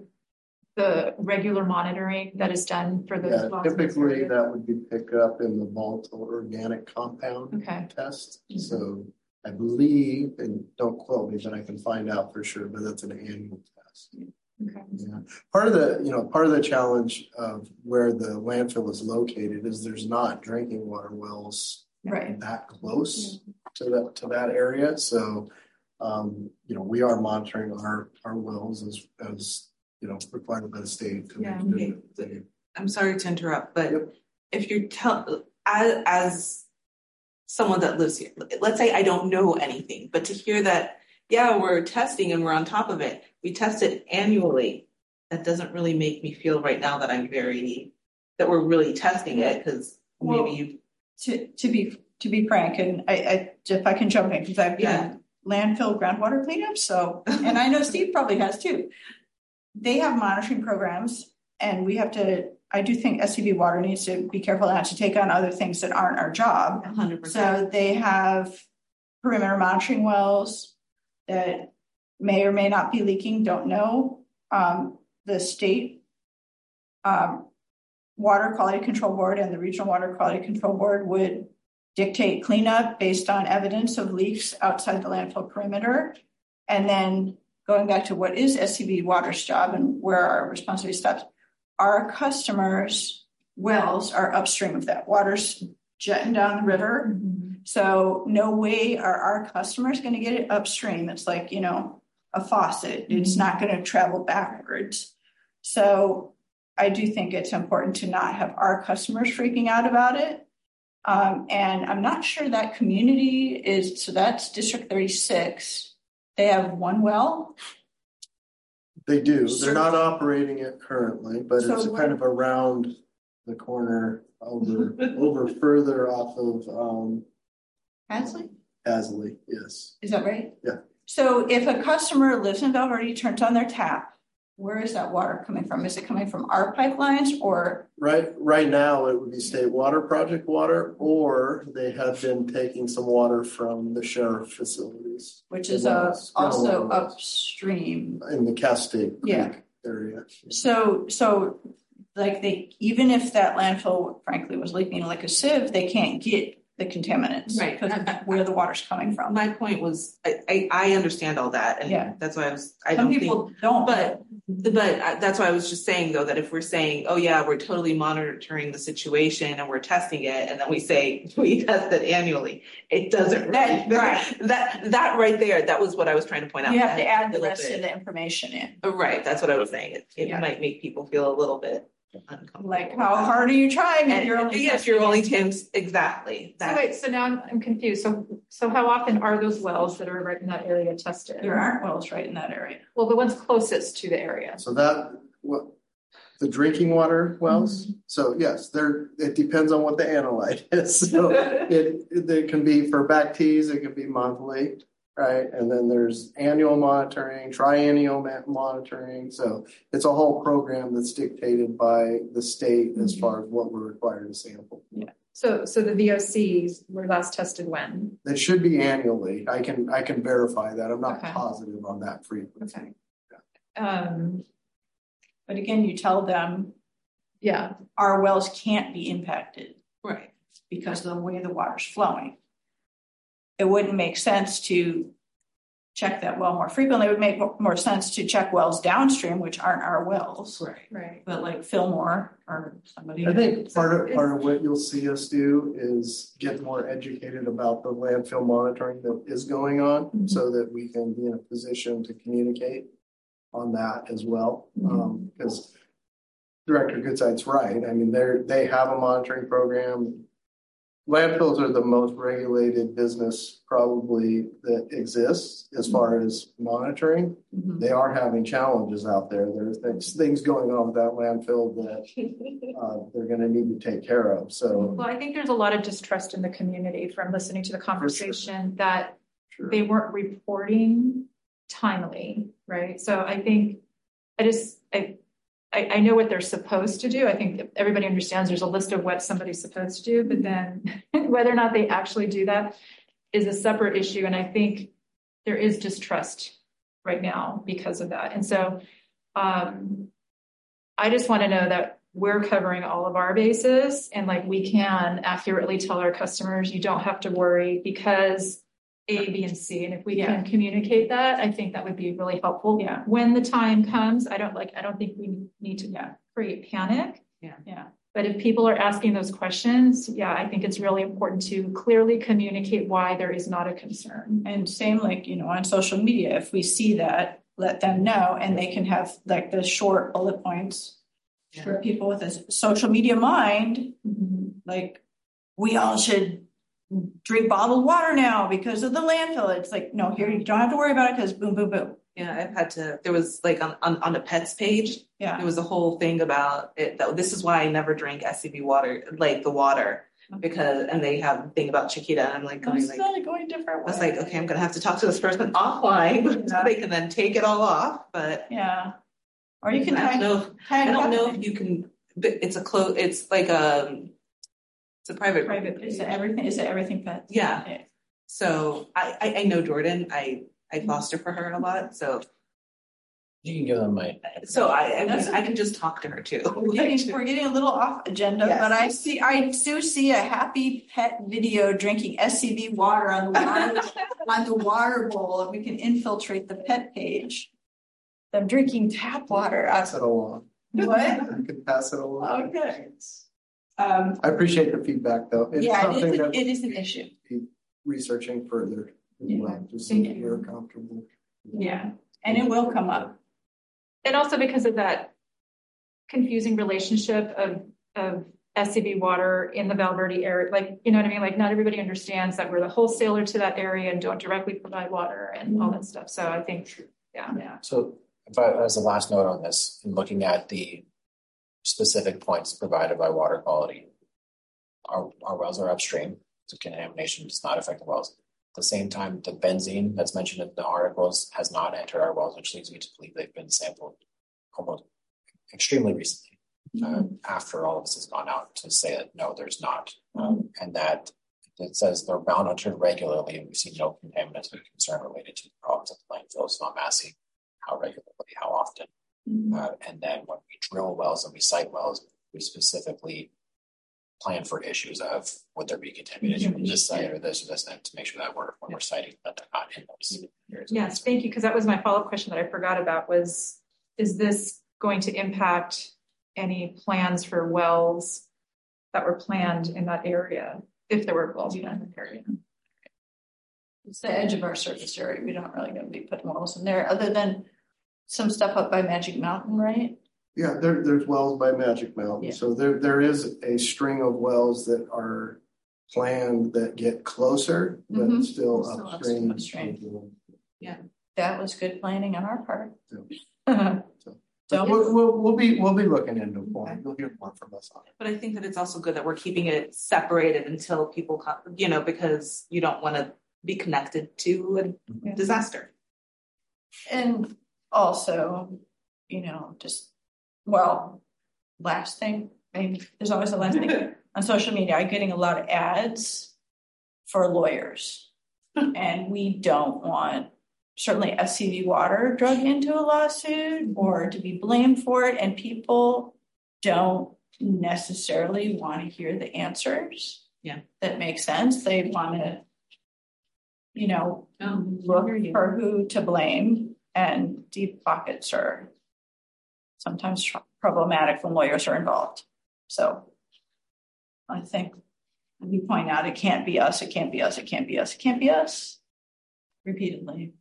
the regular monitoring that is done for those? Yeah, typically that would be picked up in the volatile organic compound okay. test. Mm-hmm. So I believe, and don't quote me, but I can find out for sure. But that's an annual test. Yeah. Okay. Yeah. Part of the, you know, part of the challenge of where the landfill is located is there's not drinking water wells right. that close yeah. to that to that area. So, um, you know, we are monitoring our our wells as as you know required by the state. To yeah. make okay. I'm sorry to interrupt, but yep. if you're tell as as someone that lives here, let's say I don't know anything, but to hear that. Yeah, we're testing and we're on top of it. We test it annually. That doesn't really make me feel right now that I'm very, that we're really testing it because well, maybe you. To to be to be frank, and I, I if I can jump in because I've been yeah. landfill groundwater cleanup. So, and I know Steve probably has too. They have monitoring programs, and we have to, I do think S C B Water needs to be careful not to take on other things that aren't our job. one hundred percent. So they have perimeter monitoring wells that may or may not be leaking, don't know. Um, the state um, Water Quality Control Board and the Regional Water Quality Control Board would dictate cleanup based on evidence of leaks outside the landfill perimeter. And then going back to what is S C B Water's job and where our responsibility stops, our customers' wells are upstream of that. Water's jetting down the river. Mm-hmm. So no way are our customers going to get it upstream. It's like, you know, a faucet. Mm-hmm. It's not going to travel backwards. So I do think it's important to not have our customers freaking out about it. Um, and I'm not sure that community is, so that's District thirty-six. They have one well. They do. So, they're not operating it currently, but so it's what, kind of around the corner over over further off of um Hasley? Hasley, yes. Is that right? Yeah. So if a customer lives in Valverde, turns on their tap, where is that water coming from? Is it coming from our pipelines or? Right right now it would be State Water Project water, or they have been taking some water from the sheriff facilities. Which is uh, also upstream. In the Castaic yeah. Creek area. So, so like they, even if that landfill frankly was leaking like a sieve, they can't get the contaminants, right? Because of where the water's coming from. My point was, I, I, I understand all that, and yeah. that's why I was. I Some don't people think, don't, but but that's why I was just saying though that if we're saying, oh yeah, we're totally monitoring the situation and we're testing it, and then we say we test it annually, it doesn't. That, really, right. That that right there, that was what I was trying to point out. You have to add the little rest bit. of the information in. Right, that's what I was saying. It, it yeah. might make people feel a little bit. Like, how hard are you trying? And you're only yes, you're only Tim's exactly. So wait, so now I'm, I'm confused. So, so how often are those wells that are right in that area tested? There aren't wells right in that area. Well, the ones closest to the area. So that what the drinking water wells. Mm-hmm. So yes, there. It depends on what the analyte is. So it it can be for back teas. It can be monthly. Right. And then there's annual monitoring, triennial monitoring. So it's a whole program that's dictated by the state as far as what we're required to sample. Yeah. So so the V O Cs were last tested when? It should be annually. I can I can verify that. I'm not okay. positive on that frequency. Okay. Yeah. Um, but again, you tell them, yeah, our wells can't be impacted. Right. Because of the way the water's flowing. It wouldn't make sense to check that well more frequently. It would make more sense to check wells downstream, which aren't our wells. Right, right. But like Fillmore or somebody. I think part of part of what you'll see us do is get more educated about the landfill monitoring that is going on, mm-hmm. so that we can be in a position to communicate on that as well. Mm-hmm. Um, because Director Goodside's right. I mean, they're they have a monitoring program. Landfills are the most regulated business probably that exists as far as monitoring. Mm-hmm. They are having challenges out there. There's things, things going on with that landfill that uh, they're going to need to take care of. So, well, I think there's a lot of distrust in the community from listening to the conversation sure. that sure. they weren't reporting timely, right? So I think I just I. I, I know what they're supposed to do. I think everybody understands there's a list of what somebody's supposed to do, but then whether or not they actually do that is a separate issue. And I think there is distrust right now because of that. And so um, I just want to know that we're covering all of our bases and like we can accurately tell our customers, you don't have to worry because A, B, and C. And if we yeah. can communicate that, I think that would be really helpful. Yeah. When the time comes, I don't like, I don't think we need to yeah, create panic. Yeah. Yeah. But if people are asking those questions, yeah, I think it's really important to clearly communicate why there is not a concern. And same like, you know, on social media, if we see that, let them know and they can have like the short bullet points yeah. for people with a social media mind. Mm-hmm. Like we all should drink bottled water now because of the landfill. It's like, no, here you don't have to worry about it because boom, boom, boom. Yeah, I've had to, there was like on, on, on the pets page, yeah, there was a whole thing about it. That, this is why I never drank S C B water, like the water. because, and they have a thing about Chiquita, and I'm like, going, like, really going different I was ways. like, okay, I'm gonna have to talk to this person offline so they can then take it all off. But yeah, or you can. I don't know. I don't know if you can. But it's a close. It's like a. It's a private. Private. Is it everything? Is it everything pets? Yeah. Okay. So I, I I know Jordan. I I foster for her a lot. So. You can give them my. So I I, mean, I can just talk to her too. We're getting, we're getting a little off agenda, Yes. but I see I do see a happy pet video drinking S C V water on the water on the water bowl, and we can infiltrate the pet page. Them drinking tap water. Pass it along. What? I could pass it along. Okay. Um, I appreciate the feedback, though. It's yeah, it something is, that it is an issue. we'll be researching further as Yeah. well, just so Thank that you. we're comfortable. Yeah, and it will come up. And also because of that confusing relationship of, of S C V water in the Val Verde area, like, you know what I mean? Like not everybody understands that we're the wholesaler to that area and don't directly provide water and all that stuff. So I think, yeah. Yeah. So, if I, as a last note on this, in looking at the specific points provided by water quality, our, our wells are upstream, so contamination does not affect the wells. At the same time, the benzene that's mentioned in the articles has not entered our wells, which leads me to believe they've been sampled almost extremely recently, mm-hmm. uh, after all of this has gone out, to say that no, there's not, um, and that it says they're monitored regularly, and we see no contaminants of concern related to the problems at the landfills. So I'm asking how regularly, how often, mm-hmm. uh, and then when we drill wells and we site wells, we specifically plan for issues of would there be contamination from this site or this or this, and to make sure that we're when we're citing that they're not in those areas. Yes, thank you, because that was my follow-up question that I forgot about was, is this going to impact any plans for wells that were planned in that area, if there were wells in that area? It's the edge of our surface area. We don't really going to be putting wells in there other than some stuff up by Magic Mountain, right? Yeah, there, there's wells by Magic Mountain. Yeah. So there, there is a string of wells that are planned that get closer, but mm-hmm. still, still upstream. upstream. Yeah, that was good planning on our part. Yeah. so, so we'll, we'll, we'll be we'll be looking into more. Okay. You'll hear more from us on it. But I think that it's also good that we're keeping it separated until people come, you know, because you don't want to be connected to a yeah. disaster. And also, you know, just. Well, last thing, I mean, there's always a last thing. On social media, I'm getting a lot of ads for lawyers. And we don't want, certainly S C V water drug into a lawsuit or to be blamed for it. And people don't necessarily want to hear the answers. Yeah. That make sense. They want to, you know, oh, look for who to blame, and deep pockets are sometimes tr- problematic when lawyers are involved. So I think we point out it can't be us, it can't be us, it can't be us, it can't be us repeatedly.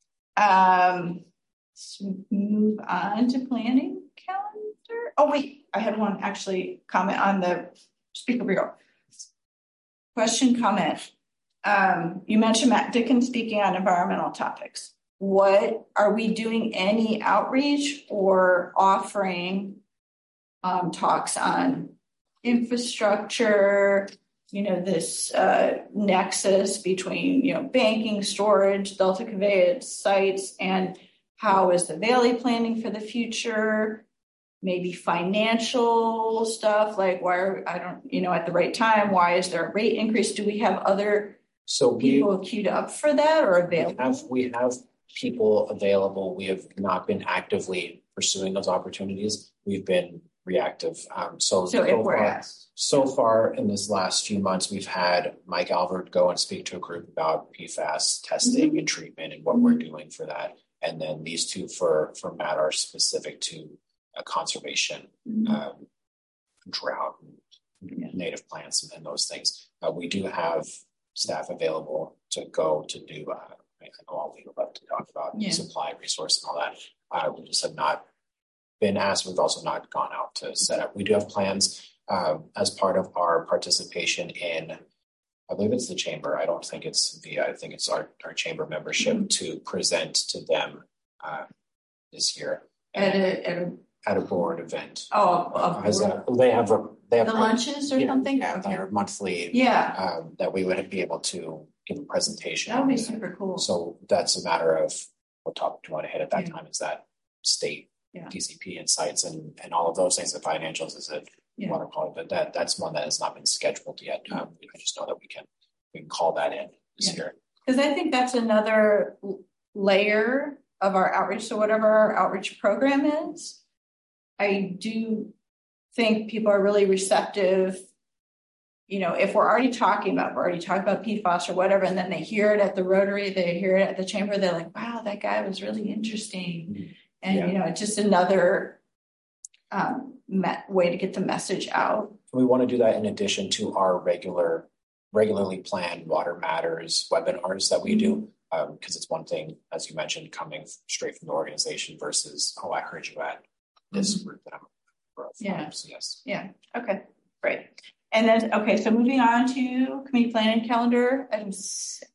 Um, let's move on to planning calendar. Oh, wait, I had one actually comment on the speaker bureau. Question, comment. Um, you mentioned Matt Dickens speaking on environmental topics. What are we doing any outreach or offering um, talks on infrastructure, you know, this uh, nexus between, you know, banking, storage, Delta conveyance sites, and how is the Valley planning for the future? Maybe financial stuff like why are, I don't, you know, at the right time, why is there a rate increase? Do we have other so we, people queued up for that or available? We have, we have people available. We have not been actively pursuing those opportunities. We've been reactive. Um, so, so, if so we're far, asked. so far in this last few months, we've had Mike Albert go and speak to a group about P FAS testing mm-hmm. and treatment and what mm-hmm. we're doing for that. And then these two for, for Matt are specific to uh, conservation, mm-hmm. um, drought, and yeah. native plants, and, and those things. Uh, we do have staff available to go to do uh, I know all we would love to talk about yeah. supply, resource, and all that. Uh, we just have not been asked. We've also not gone out to set up. We do have plans uh, as part of our participation in, I believe it's the chamber. I don't think it's via, I think it's our, our chamber membership mm-hmm. to present to them uh, this year at a, at a at a board event. Oh, a board. As a, they have a they have the lunches or yeah, something? Yeah, Okay. their monthly. Yeah. Um, that we would be able to give a presentation. That would be super cool. So that's a matter of what topic do you want to hit at that Yeah. time? Is that state Yeah. D C P insights and and all of those things, the financials, is it Yeah. water quality? But that that's one that has not been scheduled yet. Um, I just know that we can we can call that in this Yeah. year. Because I think that's another layer of our outreach. So whatever our outreach program is, I do think people are really receptive. You know, if we're already talking about, we're already talking about P FAS or whatever, and then they hear it at the Rotary, they hear it at the chamber, they're like, wow, that guy was really interesting. Mm-hmm. And, yeah. you know, it's just another um, me- way to get the message out. We want to do that in addition to our regular, regularly planned Water Matters webinars that we do. Because um, it's one thing, as you mentioned, coming straight from the organization versus, oh, I heard you at this mm-hmm. group that I'm from. Yeah. So yes. Yeah. Okay. Great. And then, okay, so moving on to committee planning calendar, item six.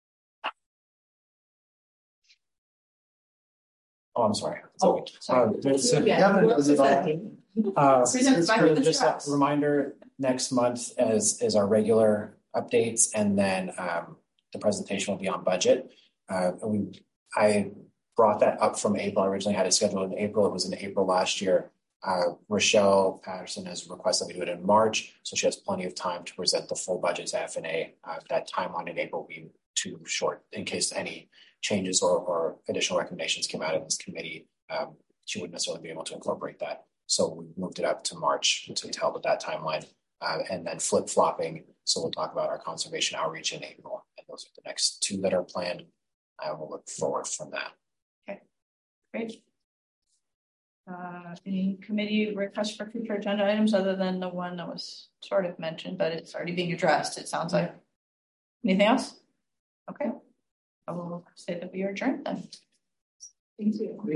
Oh, I'm sorry. Oh, sorry. Uh, so, yeah. uh, just a reminder, next month is, is our regular updates, and then um, the presentation will be on budget. Uh, we, I brought that up from April. I originally had it scheduled in April. It was in April last year. Uh, Rochelle Patterson has requested that we do it in March, so she has plenty of time to present the full budget to F N A. Uh, that timeline in April will be too short in case any changes or, or additional recommendations came out of this committee. Um, she wouldn't necessarily be able to incorporate that. So we moved it up to March to, to help with that timeline, uh, and then flip-flopping. So we'll talk about our conservation outreach in April, and those are the next two that are planned. I will look forward from that. Okay, great. Uh, any committee requests for future agenda items other than the one that was sort of mentioned, but it's already being addressed, it sounds like. Anything else? Okay. I will say that we are adjourned then. Thank you.